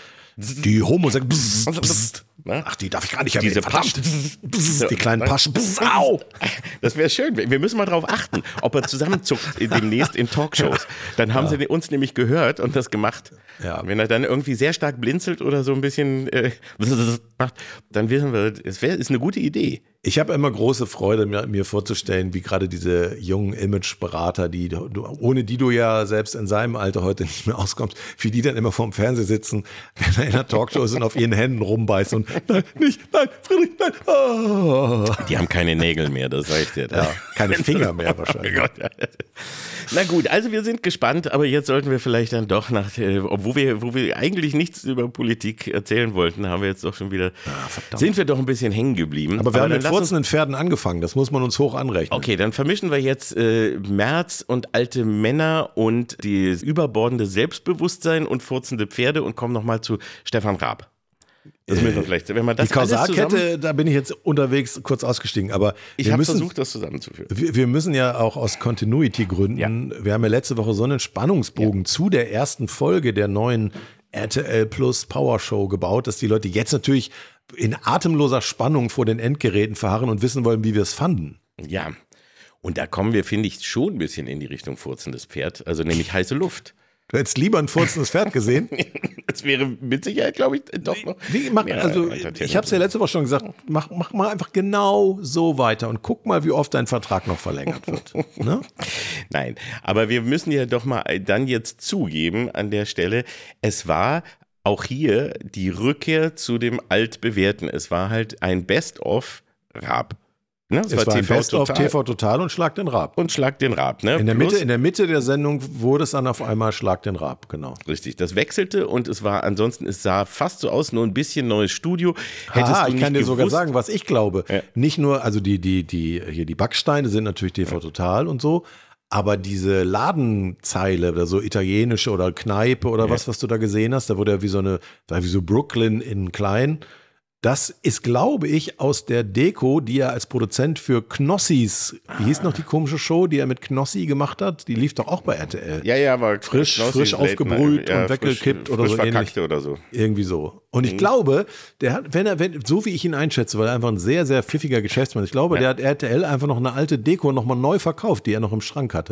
die Homosexuellen, pst, pst. Ach, die darf ich gar nicht erwähnen, verdammt. Pst, die kleinen Paschen, pst, au. Das wäre schön, wir müssen mal drauf achten, ob er zusammenzuckt demnächst in Talkshows. Dann haben ja. sie uns nämlich gehört und das gemacht. Ja. Wenn er dann irgendwie sehr stark blinzelt oder so ein bisschen äh, macht, dann wissen wir, es wär, ist eine gute Idee. Ich habe immer große Freude, mir, mir vorzustellen, wie gerade diese jungen Imageberater, die, ohne die du ja selbst in seinem Alter heute nicht mehr auskommst, wie die dann immer vorm Fernseher sitzen, wenn er in der Talkshow ist und auf ihren Händen rumbeißt und nein, nicht, nein, Friedrich, nein. Oh. Die haben keine Nägel mehr, das sag ich dir. Ja, keine Finger mehr wahrscheinlich. Na gut, also wir sind gespannt, aber jetzt sollten wir vielleicht dann doch nach, äh, obwohl wir, wo wir eigentlich nichts über Politik erzählen wollten, haben wir jetzt doch schon wieder, ah, sind wir doch ein bisschen hängen geblieben. Aber wir aber haben mit furzenden Pferden angefangen, das muss man uns hoch anrechnen. Okay, dann vermischen wir jetzt äh, Merz und alte Männer und das überbordende Selbstbewusstsein und furzende Pferde und kommen nochmal zu Stefan Raab. Das müssen wir vielleicht, wenn man das die Kausalkette, da bin ich jetzt unterwegs kurz ausgestiegen, aber ich habe versucht, das zusammenzuführen. Wir, wir müssen ja auch aus Continuity-Gründen, ja. wir haben ja letzte Woche so einen Spannungsbogen ja. zu der ersten Folge der neuen R T L Plus Power Show gebaut, dass die Leute jetzt natürlich in atemloser Spannung vor den Endgeräten verharren und wissen wollen, wie wir es fanden. Ja, und da kommen wir, finde ich, schon ein bisschen in die Richtung furzendes Pferd, also nämlich heiße Luft. Du hättest lieber ein furzendes Pferd gesehen. Das wäre mit Sicherheit, glaube ich, doch noch. Wie, mach, also, ich habe es ja letzte Woche schon gesagt, mach, mach mal einfach genau so weiter und guck mal, wie oft dein Vertrag noch verlängert wird. Ne? Nein, aber wir müssen ja doch mal dann jetzt zugeben an der Stelle, es war auch hier die Rückkehr zu dem Altbewährten. Es war halt ein Best-of Raab. Ne, es war, war ein Best of T V Total und Schlag den Raab. Und Schlag den Raab, ne? In der, Mitte, in der Mitte der Sendung wurde es dann auf einmal Schlag den Raab, genau. Richtig, das wechselte und es war ansonsten, es sah fast so aus, nur ein bisschen neues Studio. Haha, ich kann dir gewusst, sogar sagen, was ich glaube. Ja. Nicht nur, also die, die, die, hier die Backsteine sind natürlich T V Total und so, aber diese Ladenzeile oder so italienische oder Kneipe oder ja. was, was du da gesehen hast, da wurde ja wie so eine, wie so Brooklyn in klein. Das ist, glaube ich, aus der Deko, die er als Produzent für Knossis, wie hieß noch die komische Show, die er mit Knossi gemacht hat? Die lief doch auch bei R T L. Ja, ja, war frisch, Knossi frisch aufgebrüht ja, und weggekippt frisch, oder frisch so ähnlich. Oder so. Irgendwie so. Und ich mhm. glaube, der hat, wenn er, wenn, so wie ich ihn einschätze, weil er einfach ein sehr, sehr pfiffiger Geschäftsmann ist, ich glaube, ja. der hat R T L einfach noch eine alte Deko nochmal neu verkauft, die er noch im Schrank hatte.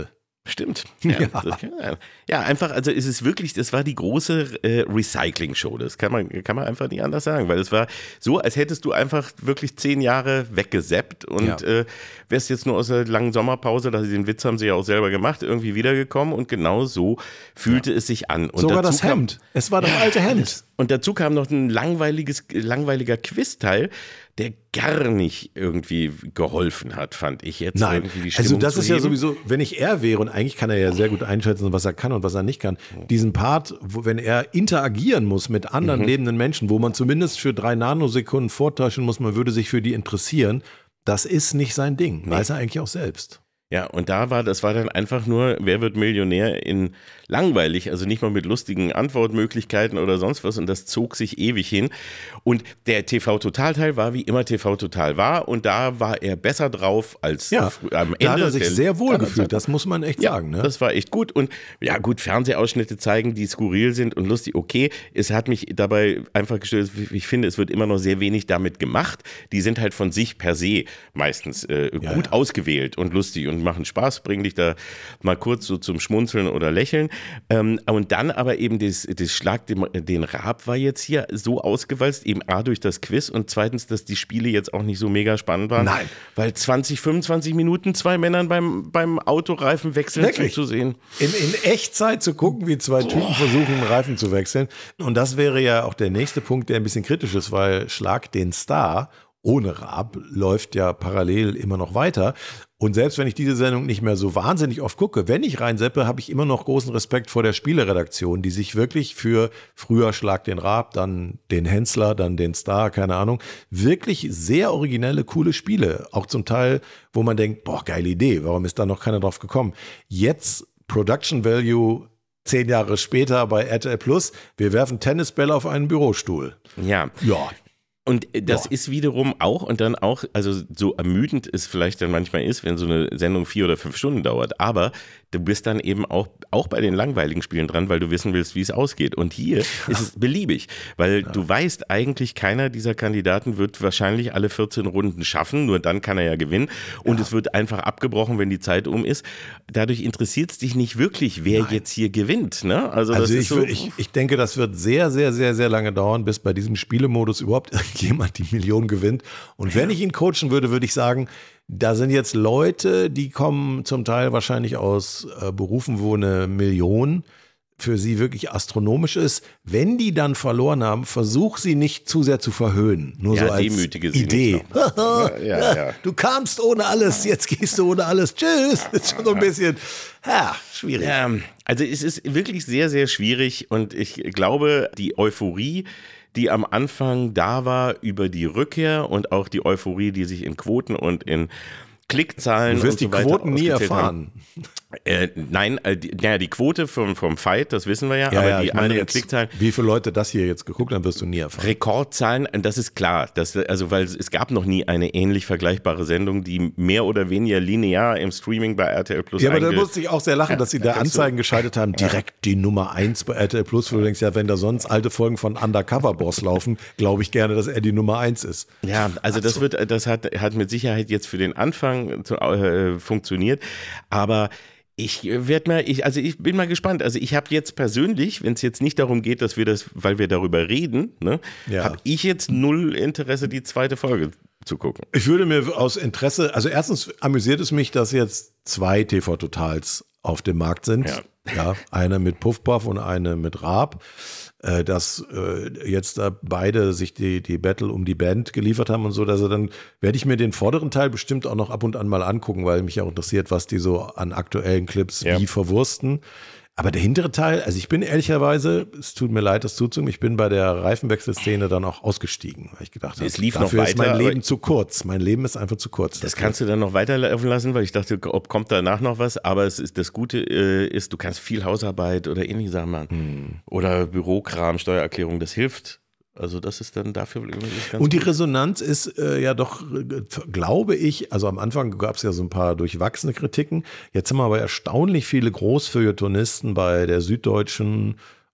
Stimmt. Ja, Ja. Das kann, ja, einfach, also es ist wirklich, das war die große äh, Recycling-Show. Das kann man, kann man einfach nicht anders sagen, weil es war so, als hättest du einfach wirklich zehn Jahre weggesappt und Ja. äh, wärst jetzt nur aus der langen Sommerpause, dass sie den Witz haben sie ja auch selber gemacht, irgendwie wiedergekommen und genau so fühlte es sich an. Und Sogar dazu das kam- Hemd. Es war das alte Hemd. alles. Und dazu kam noch ein langweiliges, langweiliger Quizteil, der gar nicht irgendwie geholfen hat, fand ich jetzt. Nein, irgendwie die also Stimmung das zu ist ja heben. sowieso, wenn ich er wäre, und eigentlich kann er ja sehr gut einschätzen, was er kann und was er nicht kann, diesen Part, wo, wenn er interagieren muss mit anderen Mhm. lebenden Menschen, wo man zumindest für drei Nanosekunden vortäuschen muss, man würde sich für die interessieren, das ist nicht sein Ding, weiß er eigentlich auch selbst. Ja, und da war, das war dann einfach nur, wer wird Millionär in langweilig, also nicht mal mit lustigen Antwortmöglichkeiten oder sonst was und das zog sich ewig hin. Und der T V-Total-Teil war wie immer T V-Total war und da war er besser drauf als Ja, fr- am Ende. da hat er sich der- sehr wohl der- gefühlt, das muss man echt Ja, sagen. Ne? das war echt gut und ja gut, Fernsehausschnitte zeigen, die skurril sind und lustig, okay. Es hat mich dabei einfach gestört, ich finde, es wird immer noch sehr wenig damit gemacht. Die sind halt von sich per se meistens äh, Ja, gut ja. ausgewählt und lustig und machen Spaß, bringen dich da mal kurz so zum Schmunzeln oder Lächeln. Ähm, und dann aber eben das, das Schlag den, den Raab war jetzt hier so ausgewalzt, eben A durch das Quiz und zweitens, dass die Spiele jetzt auch nicht so mega spannend waren. Nein. Weil zwanzig, fünfundzwanzig Minuten zwei Männern beim, beim Autoreifen wechseln Wirklich? zuzusehen. In, in Echtzeit zu gucken, wie zwei Typen versuchen, einen Reifen zu wechseln. Und das wäre ja auch der nächste Punkt, der ein bisschen kritisch ist, weil Schlag den Star ohne Raab läuft ja parallel immer noch weiter. Und selbst wenn ich diese Sendung nicht mehr so wahnsinnig oft gucke, wenn ich reinseppe, habe ich immer noch großen Respekt vor der Spieleredaktion, die sich wirklich für früher Schlag den Raab, dann den Hensler, dann den Star, keine Ahnung, wirklich sehr originelle, coole Spiele. Auch zum Teil, wo man denkt, boah, geile Idee, warum ist da noch keiner drauf gekommen? Jetzt Production Value zehn Jahre später bei R T L Plus, wir werfen Tennisbälle auf einen Bürostuhl. Ja. Ja. Und das Ja. ist wiederum auch und dann auch, also so ermüdend es vielleicht dann manchmal ist, wenn so eine Sendung vier oder fünf Stunden dauert, aber du bist dann eben auch, auch bei den langweiligen Spielen dran, weil du wissen willst, wie es ausgeht. Und hier ist es beliebig, weil du weißt eigentlich, keiner dieser Kandidaten wird wahrscheinlich alle vierzehn Runden schaffen, nur dann kann er ja gewinnen und es wird einfach abgebrochen, wenn die Zeit um ist. Dadurch interessiert es dich nicht wirklich, wer jetzt hier gewinnt. Ne? Also, das Also ist ich, so, wür- ich, ich denke, das wird sehr, sehr, sehr, sehr lange dauern, bis bei diesem Spielemodus überhaupt jemand die Million gewinnt. Und wenn ich ihn coachen würde, würde ich sagen, da sind jetzt Leute, die kommen zum Teil wahrscheinlich aus äh, Berufen, wo eine Million für sie wirklich astronomisch ist. Wenn die dann verloren haben, versuch sie nicht zu sehr zu verhöhnen. Nur Ja, so als demütige sie Idee. nicht noch. Ja, ja. Du kamst ohne alles, jetzt gehst du ohne alles. Tschüss. Ist schon so ein bisschen, ja, schwierig. Ja, also es ist wirklich sehr, sehr schwierig und ich glaube, die Euphorie, die am Anfang da war über die Rückkehr und auch die Euphorie, die sich in Quoten und in Klickzahlen Du wirst und so die weiter Quoten nie ausgezählt erfahren. haben. Äh, nein, äh, die, naja, die Quote vom, vom Fight, das wissen wir ja, Ja, aber ja, die ich meine anderen jetzt, Klickzahlen, wie viele Leute das hier jetzt geguckt haben, wirst du nie erfahren. Rekordzahlen, das ist klar, das, also weil es gab noch nie eine ähnlich vergleichbare Sendung, die mehr oder weniger linear im Streaming bei R T L Plus Ja, aber da einge- musste ich auch sehr lachen, dass sie da denkst du- Anzeigen geschaltet haben, direkt die Nummer eins bei R T L Plus, wo du denkst, ja, wenn da sonst alte Folgen von Undercover Boss laufen, glaube ich gerne, dass er die Nummer eins ist. Ja, also das wird, das hat, hat mit Sicherheit jetzt für den Anfang zu, äh, funktioniert, aber ich werde mal, ich, also ich bin mal gespannt. Also ich habe jetzt persönlich, wenn es jetzt nicht darum geht, dass wir das, weil wir darüber reden, ne, Ja. habe ich jetzt null Interesse, die zweite Folge zu gucken. Ich würde mir aus Interesse, also erstens amüsiert es mich, dass jetzt zwei T V-Totals auf dem Markt sind. Ja. Ja, eine mit Puffpuff und eine mit Raab. Äh, dass äh, jetzt da beide sich die, die Battle um die Band geliefert haben und so, also dann werde ich mir den vorderen Teil bestimmt auch noch ab und an mal angucken, weil mich auch interessiert, was die so an aktuellen Clips Ja. wie verwursten. Aber der hintere Teil, also ich bin ehrlicherweise, es tut mir leid, das zuzugeben, ich bin bei der Reifenwechselszene dann auch ausgestiegen, weil ich gedacht habe, Es lief dafür noch ist mein weiter, aber- Leben zu kurz. Mein Leben ist einfach zu kurz. Das kannst du dann noch weiterlaufen lassen, weil ich dachte, ob kommt danach noch was, aber es ist, das Gute äh, ist, du kannst viel Hausarbeit oder ähnliche Sachen machen. Hm. Oder Bürokram, Steuererklärung, das hilft. Also das ist dann dafür ist ganz Und die gut. Resonanz ist äh, ja doch, äh, glaube ich, also am Anfang gab es ja so ein paar durchwachsene Kritiken. Jetzt haben wir aber erstaunlich viele Großfeuilletonisten bei der Süddeutschen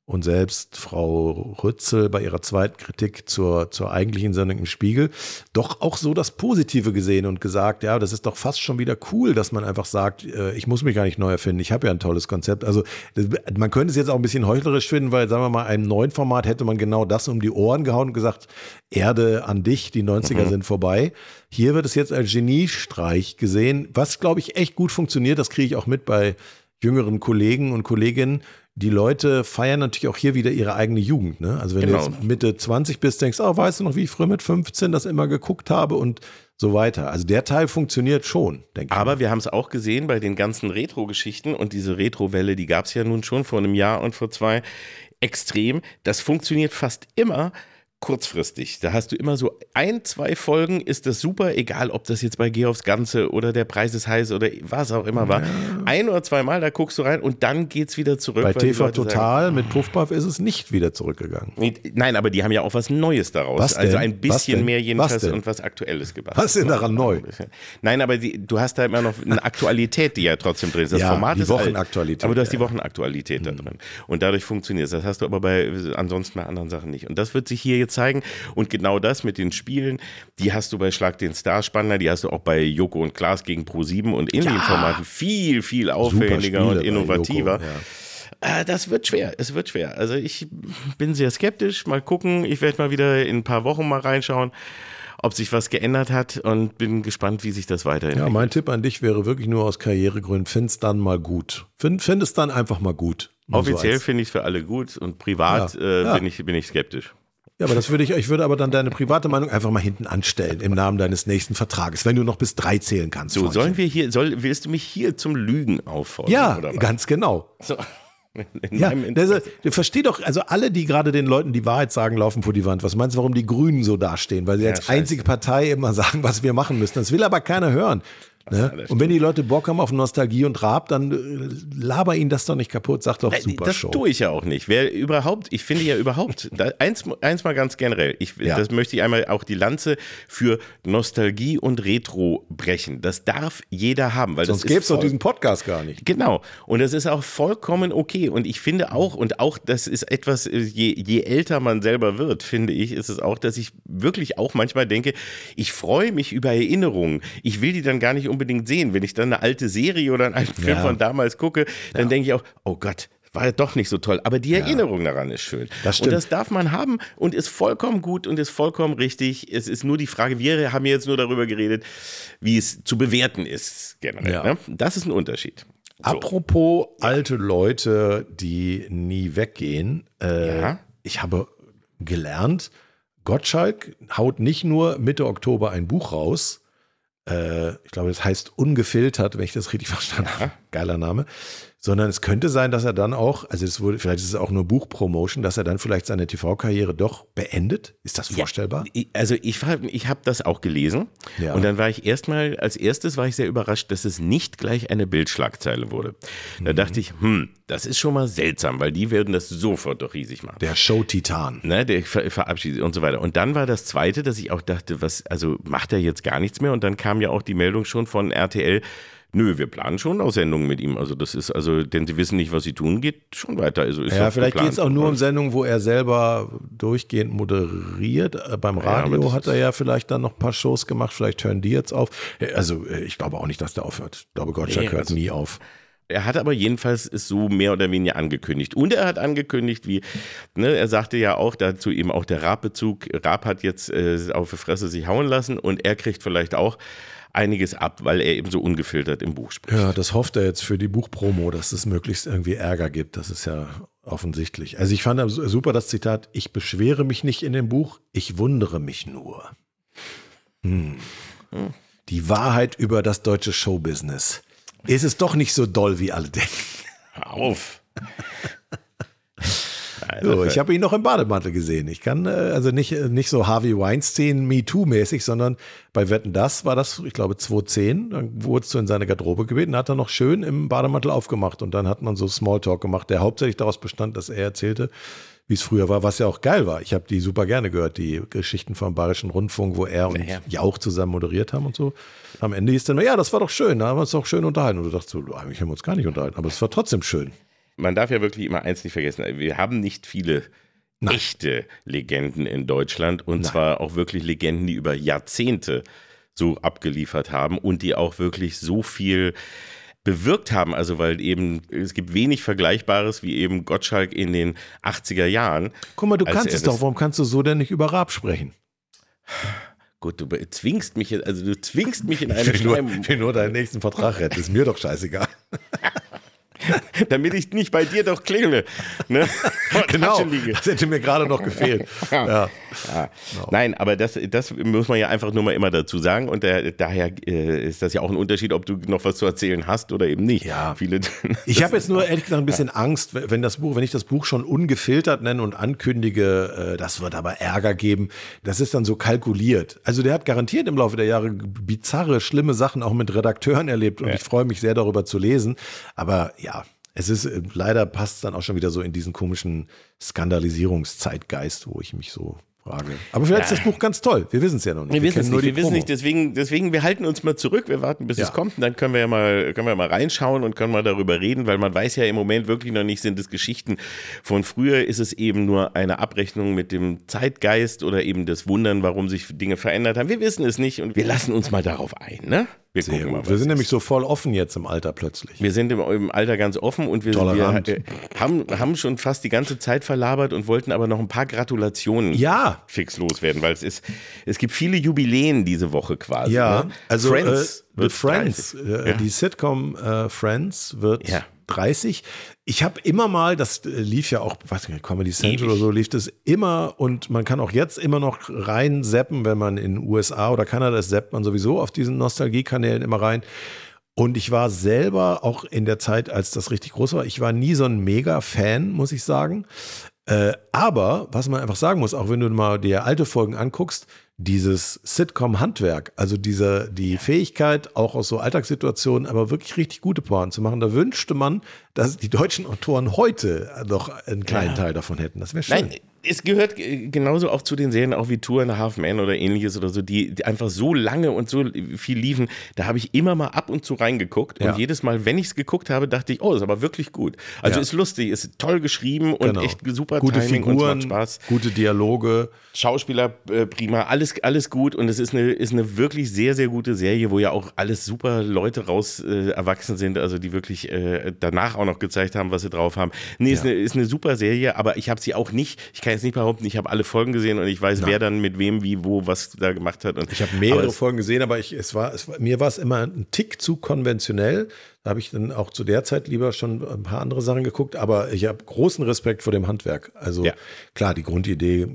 und selbst Frau Rützel bei ihrer zweiten Kritik zur, zur eigentlichen Sendung im Spiegel doch auch so das Positive gesehen und gesagt, ja, das ist doch fast schon wieder cool, dass man einfach sagt, äh, ich muss mich gar nicht neu erfinden, ich habe ja ein tolles Konzept. Also das, man könnte es jetzt auch ein bisschen heuchlerisch finden, weil, sagen wir mal, einem neuen Format hätte man genau das um die Ohren gehauen und gesagt, Erde an dich, die neunziger mhm. sind vorbei. Hier wird es jetzt als Geniestreich gesehen, was, glaube ich, echt gut funktioniert. Das kriege ich auch mit bei jüngeren Kollegen und Kolleginnen. Die Leute feiern natürlich auch hier wieder ihre eigene Jugend. Ne? Also wenn genau. du jetzt Mitte zwanzig bist, denkst, oh, weißt du noch, wie ich früher mit fünfzehn das immer geguckt habe und so weiter. Also der Teil funktioniert schon, denke ich. Aber wir haben es auch gesehen bei den ganzen Retro-Geschichten und diese Retro-Welle, die gab es ja nun schon vor einem Jahr und vor zwei extrem. Das funktioniert fast immer kurzfristig. Da hast du immer so ein, zwei Folgen, ist das super, egal ob das jetzt bei Geh aufs Ganze oder Der Preis ist heiß oder was auch immer war. Ja. Ein oder zweimal, da guckst du rein und dann geht's wieder zurück. Bei T V Total sagen, mit Puffpuff ist es nicht wieder zurückgegangen. Nein, aber die haben ja auch was Neues daraus. Was denn? Also ein bisschen was mehr jedenfalls was und was Aktuelles gemacht. Was ist denn daran neu? Nein, aber die, du hast da immer noch eine Aktualität, die ja trotzdem drin ist. Das ja, Format die ist Wochenaktualität. Alt, aber du hast die ja. Wochenaktualität da drin. Und dadurch funktioniert es. Das hast du aber bei ansonsten bei anderen Sachen nicht. Und das wird sich hier jetzt zeigen. Und genau das mit den Spielen, die hast du bei Schlag den Star spannender, die hast du auch bei Joko und Klaas gegen ProSieben und ähnlichen ja. Formaten viel, viel aufwendiger und innovativer. Joko, ja. Das wird schwer, es wird schwer. Also ich bin sehr skeptisch, mal gucken, ich werde mal wieder in ein paar Wochen mal reinschauen, ob sich was geändert hat und bin gespannt, wie sich das weiterentwickelt. Ja, mein Tipp an dich wäre wirklich nur aus Karrieregründen, find's dann mal gut. Find, find es dann einfach mal gut. Offiziell so finde ich es für alle gut und privat ja. Äh, ja. Bin, ich, bin ich skeptisch. Ja, aber das würde ich, ich würde aber dann deine private Meinung einfach mal hinten anstellen im Namen deines nächsten Vertrages, wenn du noch bis drei zählen kannst. So, Freundchen. sollen wir hier, soll, willst du mich hier zum Lügen auffordern? Ja, oder was? Ganz genau. So. Ja, also, du verstehst doch, also alle, die gerade den Leuten die Wahrheit sagen, laufen vor die Wand. Was meinst du, warum die Grünen so dastehen? Weil sie ja, als scheiße. einzige Partei immer sagen, was wir machen müssen. Das will aber keiner hören. Ne? Ja, und wenn die Leute Bock haben auf Nostalgie und Raab, dann äh, laber ihnen das doch nicht kaputt, sag doch super das Show. Das tue ich ja auch nicht. Wer überhaupt, ich finde ja überhaupt, da, eins, eins mal ganz generell, ich, ja. das möchte ich einmal auch die Lanze für Nostalgie und Retro brechen. Das darf jeder haben. Weil Sonst gäbe es doch diesen Podcast gar nicht. Genau. Und das ist auch vollkommen okay. Und ich finde auch, und auch das ist etwas, je, je älter man selber wird, finde ich, ist es auch, dass ich wirklich auch manchmal denke, ich freue mich über Erinnerungen. Ich will die dann gar nicht unbedingt unbedingt sehen. Wenn ich dann eine alte Serie oder einen alten Film ja. von damals gucke, dann ja. denke ich auch, oh Gott, war ja doch nicht so toll. Aber die Erinnerung ja. daran ist schön. Das und das darf man haben und ist vollkommen gut und ist vollkommen richtig. Es ist nur die Frage, wir haben jetzt nur darüber geredet, wie es zu bewerten ist generell. Ja. Ne? Das ist ein Unterschied. So. Apropos alte Leute, die nie weggehen. Äh, ja. Ich habe gelernt, Gottschalk haut nicht nur Mitte Oktober ein Buch raus, ich glaube, das heißt Ungefiltert, wenn ich das richtig verstanden ja. habe. Geiler Name. Sondern es könnte sein, dass er dann auch, also es wurde, vielleicht ist es auch nur Buchpromotion, dass er dann vielleicht seine T V-Karriere doch beendet. Ist das vorstellbar? Ja, also ich, ich habe das auch gelesen ja. und dann war ich erstmal, als erstes war ich sehr überrascht, dass es nicht gleich eine Bildschlagzeile wurde. Da mhm. dachte ich, hm, das ist schon mal seltsam, weil die werden das sofort doch riesig machen. Der Show-Titan. Ne, der ver- verabschiedet und so weiter. Und dann war das Zweite, dass ich auch dachte, was, also macht er jetzt gar nichts mehr? Und dann kam ja auch die Meldung schon von R T L, nö, wir planen schon auch Sendungen mit ihm. Also das ist, also, denn sie wissen nicht, was sie tun, geht schon weiter. Also ist ja, vielleicht geht es auch nur um Sendungen, wo er selber durchgehend moderiert. Beim Radio ja, hat er ja vielleicht dann noch ein paar Shows gemacht, vielleicht hören die jetzt auf. Also ich glaube auch nicht, dass der aufhört. Ich glaube, Gottschalk nee, hört also nie auf. Er hat aber jedenfalls es so mehr oder weniger angekündigt. Und er hat angekündigt, wie, ne, er sagte ja auch dazu eben auch der Raab-Bezug. Raab hat jetzt äh, auf die Fresse sich hauen lassen und er kriegt vielleicht auch einiges ab, weil er eben so ungefiltert im Buch spricht. Ja, das hofft er jetzt für die Buchpromo, dass es möglichst irgendwie Ärger gibt. Das ist ja offensichtlich. Also ich fand super das Zitat, ich beschwere mich nicht in dem Buch, ich wundere mich nur. Hm. Hm. Die Wahrheit über das deutsche Showbusiness. Ist es doch nicht so doll, wie alle denken. Hör auf. So, ich habe ihn noch im Bademantel gesehen. Ich kann also nicht, nicht so Harvey Weinstein MeToo-mäßig, sondern bei Wetten, das war das, ich glaube, zweitausendzehn. Dann wurdest du in seine Garderobe gebeten, hat er noch schön im Bademantel aufgemacht und dann hat man so Smalltalk gemacht, der hauptsächlich daraus bestand, dass er erzählte, wie es früher war, was ja auch geil war. Ich habe die super gerne gehört, die Geschichten vom Bayerischen Rundfunk, wo er und ja. Jauch zusammen moderiert haben und so. Am Ende hieß dann, ja, das war doch schön, da haben wir uns doch schön unterhalten. Und du dachtest so, eigentlich haben wir uns gar nicht unterhalten, aber es war trotzdem schön. man darf ja wirklich immer eins nicht vergessen, wir haben nicht viele Nein. echte Legenden in Deutschland und Nein. zwar auch wirklich Legenden, die über Jahrzehnte so abgeliefert haben und die auch wirklich so viel bewirkt haben, also weil eben, es gibt wenig Vergleichbares wie eben Gottschalk in den achtziger Jahren. Guck mal, du kannst es doch, warum kannst du so denn nicht über Raab sprechen? Gut, du zwingst mich, also du zwingst mich in eine Ich will nur, will nur deinen nächsten Vertrag retten, ist mir doch scheißegal. Damit ich nicht bei dir doch klingele. Ne? Genau, das hätte mir gerade noch gefehlt. Ja. Ja. Ja. No. Nein, aber das, das muss man ja einfach nur mal immer dazu sagen und der, daher äh, ist das ja auch ein Unterschied, ob du noch was zu erzählen hast oder eben nicht. Ja. Viele, ich habe jetzt nur ehrlich gesagt ein bisschen Angst, wenn das Buch, wenn ich das Buch schon ungefiltert nenne und ankündige, äh, das wird aber Ärger geben, das ist dann so kalkuliert. Also der hat garantiert im Laufe der Jahre bizarre, schlimme Sachen auch mit Redakteuren erlebt und ja. ich freue mich sehr darüber zu lesen, aber ja, es ist, leider passt es dann auch schon wieder so in diesen komischen Skandalisierungszeitgeist, wo ich mich so frage. Aber vielleicht ja. ist das Buch ganz toll. Wir wissen es ja noch nicht. Wir, wir wissen es nicht, wir wissen nicht. Deswegen, deswegen, wir halten uns mal zurück. Wir warten, bis ja. es kommt. Und dann können wir ja mal, können wir mal reinschauen und können mal darüber reden, weil man weiß ja im Moment wirklich noch nicht, sind es Geschichten von früher, ist es eben nur eine Abrechnung mit dem Zeitgeist oder eben das Wundern, warum sich Dinge verändert haben. Wir wissen es nicht und wir lassen uns mal darauf ein, ne? Wir, Sehr gucken mal, wir sind ist. nämlich so voll offen jetzt im Alter plötzlich. Wir sind im, im Alter ganz offen und wir, wir äh, haben, haben schon fast die ganze Zeit verlabert und wollten aber noch ein paar Gratulationen ja. fix loswerden, weil es ist, es gibt viele Jubiläen diese Woche quasi. Ja, ne? also Friends äh, wird Friends, äh, ja. die Sitcom äh, Friends wird ja. dreißig. Ich habe immer mal, das lief ja auch, weiß nicht, Comedy Central oder so, lief das immer und man kann auch jetzt immer noch rein zappen, wenn man in U S A oder Kanada ist, zappt man sowieso auf diesen Nostalgie-Kanälen immer rein. Und ich war selber auch in der Zeit, als das richtig groß war, ich war nie so ein Mega-Fan, muss ich sagen. Äh, aber, was man einfach sagen muss, auch wenn du mal dir alte Folgen anguckst, dieses Sitcom-Handwerk, also diese, die Fähigkeit, auch aus so Alltagssituationen, aber wirklich richtig gute Pointen zu machen, da wünschte man, dass die deutschen Autoren heute noch einen kleinen ja. Teil davon hätten. Das wäre schön. Nein, es gehört genauso auch zu den Serien, auch wie Two and a Half Men oder ähnliches oder so, die, die einfach so lange und so viel liefen. Da habe ich immer mal ab und zu reingeguckt ja. und jedes Mal, wenn ich es geguckt habe, dachte ich, oh, ist aber wirklich gut. Also ja. ist lustig, ist toll geschrieben und genau. echt super gute Timing Figuren, und macht Spaß. Gute Dialoge. Schauspieler äh, prima, alles, alles gut und es ist eine, ist eine wirklich sehr, sehr gute Serie, wo ja auch alles super Leute raus äh, erwachsen sind, also die wirklich äh, danach auch noch gezeigt haben, was sie drauf haben. Nee, ja. ist, eine, ist eine super Serie, aber ich habe sie auch nicht, ich kann jetzt nicht behaupten, ich habe alle Folgen gesehen und ich weiß, Nein. wer dann mit wem, wie, wo, was da gemacht hat. Und ich habe mehrere Folgen gesehen, aber ich, es war, es war, mir war es immer ein Tick zu konventionell. Da habe ich dann auch zu der Zeit lieber schon ein paar andere Sachen geguckt, aber ich habe großen Respekt vor dem Handwerk. Also ja. klar, die Grundidee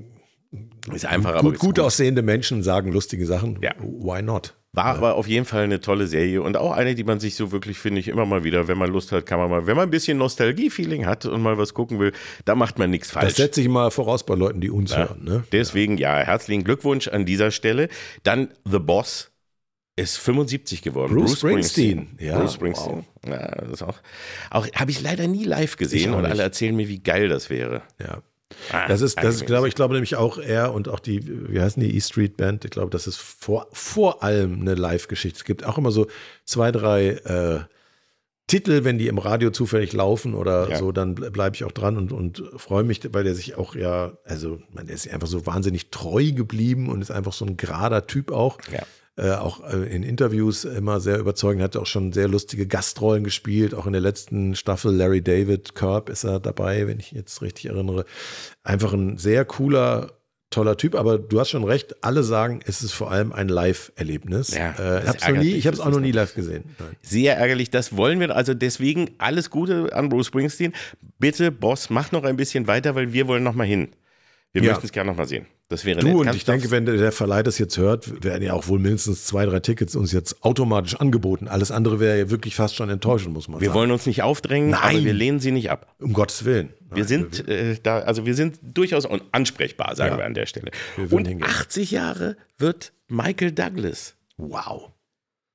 ist einfach, gut, gut aussehende Menschen sagen lustige Sachen. Ja. Why not? War ja. aber auf jeden Fall eine tolle Serie und auch eine, die man sich so wirklich, finde ich, immer mal wieder, wenn man Lust hat, kann man mal, wenn man ein bisschen Nostalgie-Feeling hat und mal was gucken will, da macht man nichts falsch. Das setze ich mal voraus bei Leuten, die uns ja. hören. Ne? Deswegen, ja, herzlichen Glückwunsch an dieser Stelle. Dann The Boss ist fünfundsiebzig geworden. Bruce, Bruce Springsteen. Springsteen. Ja, Bruce Springsteen. Wow. Ja, das ist auch, auch habe ich leider nie live gesehen und alle erzählen mir, wie geil das wäre. Ja. Ah, das ist, das ist, glaube ich, glaube nämlich auch er und auch die, wie heißen die, E-Street Band, ich glaube, das ist vor, vor allem eine Live-Geschichte. Es gibt auch immer so zwei, drei äh, Titel, wenn die im Radio zufällig laufen oder ja. so, dann bleibe ich auch dran und, und freue mich, weil der sich auch ja, also man, der ist einfach so wahnsinnig treu geblieben und ist einfach so ein gerader Typ auch. Ja. Äh, auch äh, in Interviews immer sehr überzeugend, hat auch schon sehr lustige Gastrollen gespielt, auch in der letzten Staffel Larry David Curb ist er dabei, wenn ich jetzt richtig erinnere. Einfach ein sehr cooler, toller Typ, aber du hast schon recht, alle sagen, es ist vor allem ein Live-Erlebnis. Ja, äh, hab's noch nie, ich habe es auch noch nie live gesehen. Nein. Sehr ärgerlich, das wollen wir, also deswegen alles Gute an Bruce Springsteen. Bitte, Boss, mach noch ein bisschen weiter, weil wir wollen noch mal hin. Wir ja. möchten es gerne noch mal sehen. Das wäre du nett. und Kannst ich denke, wenn der Verleih das jetzt hört, werden ja auch wohl mindestens zwei, drei Tickets uns jetzt automatisch angeboten. Alles andere wäre ja wirklich fast schon enttäuschend, muss man wir sagen. Wir wollen uns nicht aufdrängen, Nein. aber wir lehnen sie nicht ab. Um Gottes Willen. Nein, wir sind äh, da, also wir sind durchaus ansprechbar, sagen ja. wir an der Stelle. Und hingehen. achtzig Jahre wird Michael Douglas. Wow.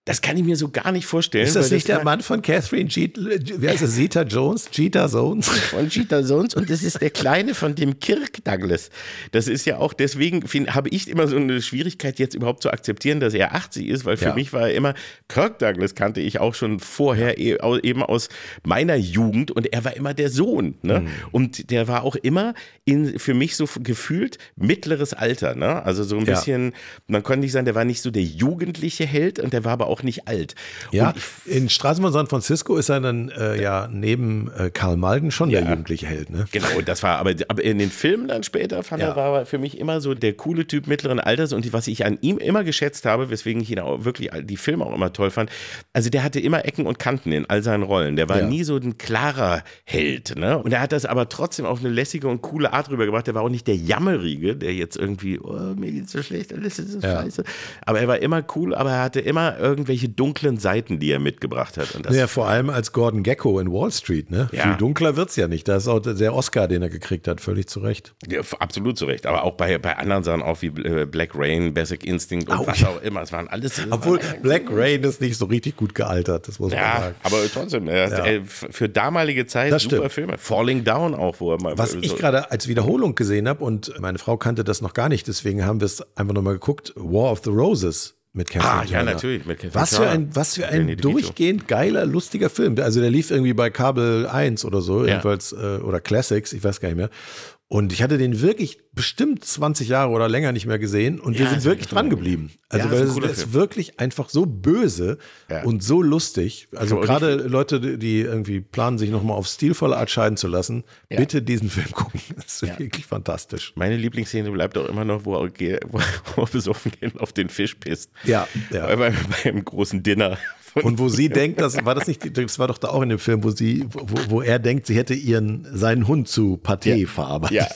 Das kann ich mir so gar nicht vorstellen. Ist das weil nicht der Mann von Catherine Jeet, wie heißt es, Zeta Jones? Jeeta Jones? Von Jeeta Jones und das ist der Kleine von dem Kirk Douglas. Das ist ja auch, deswegen habe ich immer so eine Schwierigkeit jetzt überhaupt zu akzeptieren, dass er achtzig ist, weil für Ja. mich war er immer, Kirk Douglas kannte ich auch schon vorher eben aus meiner Jugend und er war immer der Sohn. Ne? Mhm. Und der war auch immer in, für mich so gefühlt mittleres Alter. Ne? Also so ein Ja. bisschen, man konnte nicht sagen, der war nicht so der jugendliche Held und der war aber auch nicht alt. Ja, und ich, in Straßen von San Francisco ist er dann äh, ja neben äh, Karl Malden schon Ja. der jugendliche Held. Ne? Genau, das war, aber, aber in den Filmen dann später fand Ja. er, war er für mich immer so der coole Typ mittleren Alters und was ich an ihm immer geschätzt habe, weswegen ich ihn auch wirklich die Filme auch immer toll fand, also der hatte immer Ecken und Kanten in all seinen Rollen. Der war Ja. nie so ein klarer Held, ne? Und er hat das aber trotzdem auf eine lässige und coole Art rübergebracht. Der war auch nicht der Jammerige, der jetzt irgendwie, oh, mir geht's so schlecht, alles ist so Ja. scheiße. Aber er war immer cool, aber er hatte immer irgendwelche dunklen Seiten, die er mitgebracht hat. Und das Ja, vor allem als Gordon Gekko in Wall Street. Ne? Ja. Viel dunkler wird es ja nicht. Da ist auch der Oscar, den er gekriegt hat, völlig zu Recht. Ja, absolut zu Recht. Aber auch bei, bei anderen Sachen, auch wie äh, Black Rain, Basic Instinct und Au, was ja. auch immer. Es waren alles. Obwohl waren, Black Rain ist nicht so richtig gut gealtert, das muss man ja, sagen. aber trotzdem, äh, Ja. äh, für damalige Zeit Das super stimmt. Filme. Falling Down auch, wo er mal. Was so, ich gerade als Wiederholung gesehen habe, und meine Frau kannte das noch gar nicht, deswegen haben wir es einfach nochmal geguckt, War of the Roses mit Catherine Ah, ja, Turner. natürlich. Mit Catherine Was für Turner. ein, was für ein Danny DeVito. durchgehend geiler, lustiger Film. Also der lief irgendwie bei Kabel eins oder so, Ja. jedenfalls, äh, oder Classics, ich weiß gar nicht mehr. Und ich hatte den wirklich bestimmt zwanzig Jahre oder länger nicht mehr gesehen und wir Ja, sind ist wirklich ein dran cooler geblieben. Also Ja, weil ist ein es cooler ist Film. wirklich einfach so böse Ja. und so lustig. Also Aber gerade Leute, die irgendwie planen, sich nochmal auf stilvolle Art scheiden zu lassen, Ja. bitte diesen Film gucken. Das ist Ja. wirklich fantastisch. Meine Lieblingsszene bleibt auch immer noch, wo er, ge- wo er besoffen geht auf den Fisch pisst. Ja, ja. Bei, beim, beim großen Dinner. Und wo sie denkt, das war das nicht, das war doch da auch in dem Film, wo sie, wo, wo er denkt, sie hätte ihren, seinen Hund zu Paté Ja. verarbeitet. Ja,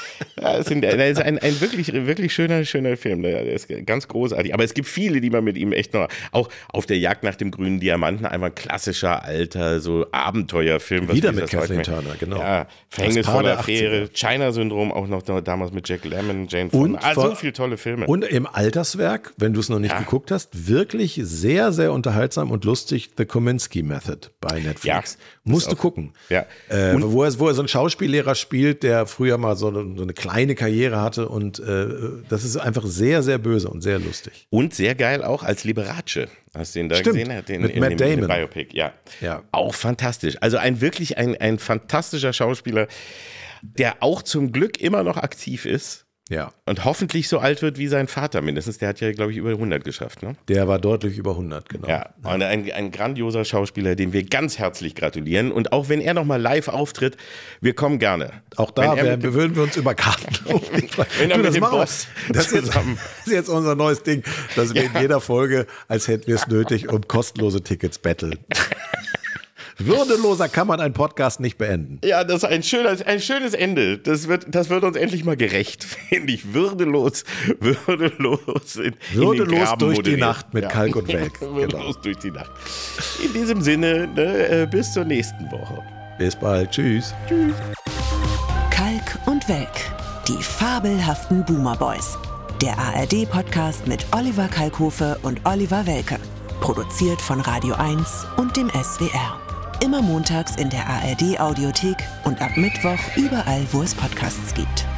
ja das, sind, das ist ein, ein wirklich, wirklich schöner, schöner Film. Der ist ganz großartig. Aber es gibt viele, die man mit ihm echt noch, auch auf der Jagd nach dem grünen Diamanten, einfach ein klassischer, alter, so Abenteuerfilm. Was Wieder wir mit das Kathleen heute mal- Turner, genau. Ja, Das Paar Verhängnisvolle der Affäre, China-Syndrom, auch noch da- damals mit Jack Lemmon, Jane Und Fonda. Ah, vor- so viele tolle Filme. Und im Alterswerk, wenn du es noch nicht Ja. geguckt hast, wirklich sehr, sehr unterhaltsam und lustig, The Kominsky Method bei Netflix. Ja, Musst du auch- gucken. Ja. Äh, Und- wo, er, wo er so einen Schauspiellehrer spielt, der früher mal so eine, so eine kleine Karriere hatte und äh, das ist einfach sehr, sehr böse und sehr lustig. Und sehr geil auch als Liberace. Hast du den da Stimmt, gesehen? Den, mit in Matt dem, in dem Damon. Biopic, ja. Ja. Auch fantastisch. Also ein wirklich ein, ein fantastischer Schauspieler, der auch zum Glück immer noch aktiv ist Ja. und hoffentlich so alt wird wie sein Vater mindestens. Der hat ja, glaube ich, über hundert geschafft. Ne? Der war deutlich über hundert, genau. Ja, und ein, ein grandioser Schauspieler, dem wir ganz herzlich gratulieren. Und auch wenn er nochmal live auftritt, wir kommen gerne. Auch da Wenn er wär, mit dem- würden wir uns über Karten Wenn er Du, mit das dem machen wir. Boss Das ist, zusammen- das ist jetzt unser neues Ding, dass wir in jeder Folge, als hätten wir es nötig, um kostenlose Tickets betteln. Würdeloser kann man einen Podcast nicht beenden. Ja, das ist ein, schöner, ein schönes Ende. Das wird, das wird uns endlich mal gerecht, finde ich. Würdelos, würdelos in, in den Würdelos Graben durch die moderiert. Nacht mit Kalk und Welk. Würdelos durch die Nacht. In diesem Sinne, ne, äh, bis zur nächsten Woche. Bis bald. Tschüss. Kalk und Welk, die fabelhaften Boomer Boys. Der A R D-Podcast mit Oliver Kalkofe und Oliver Welke. Produziert von Radio eins und dem S W R. Immer montags in der A R D-Audiothek und ab Mittwoch überall, wo es Podcasts gibt.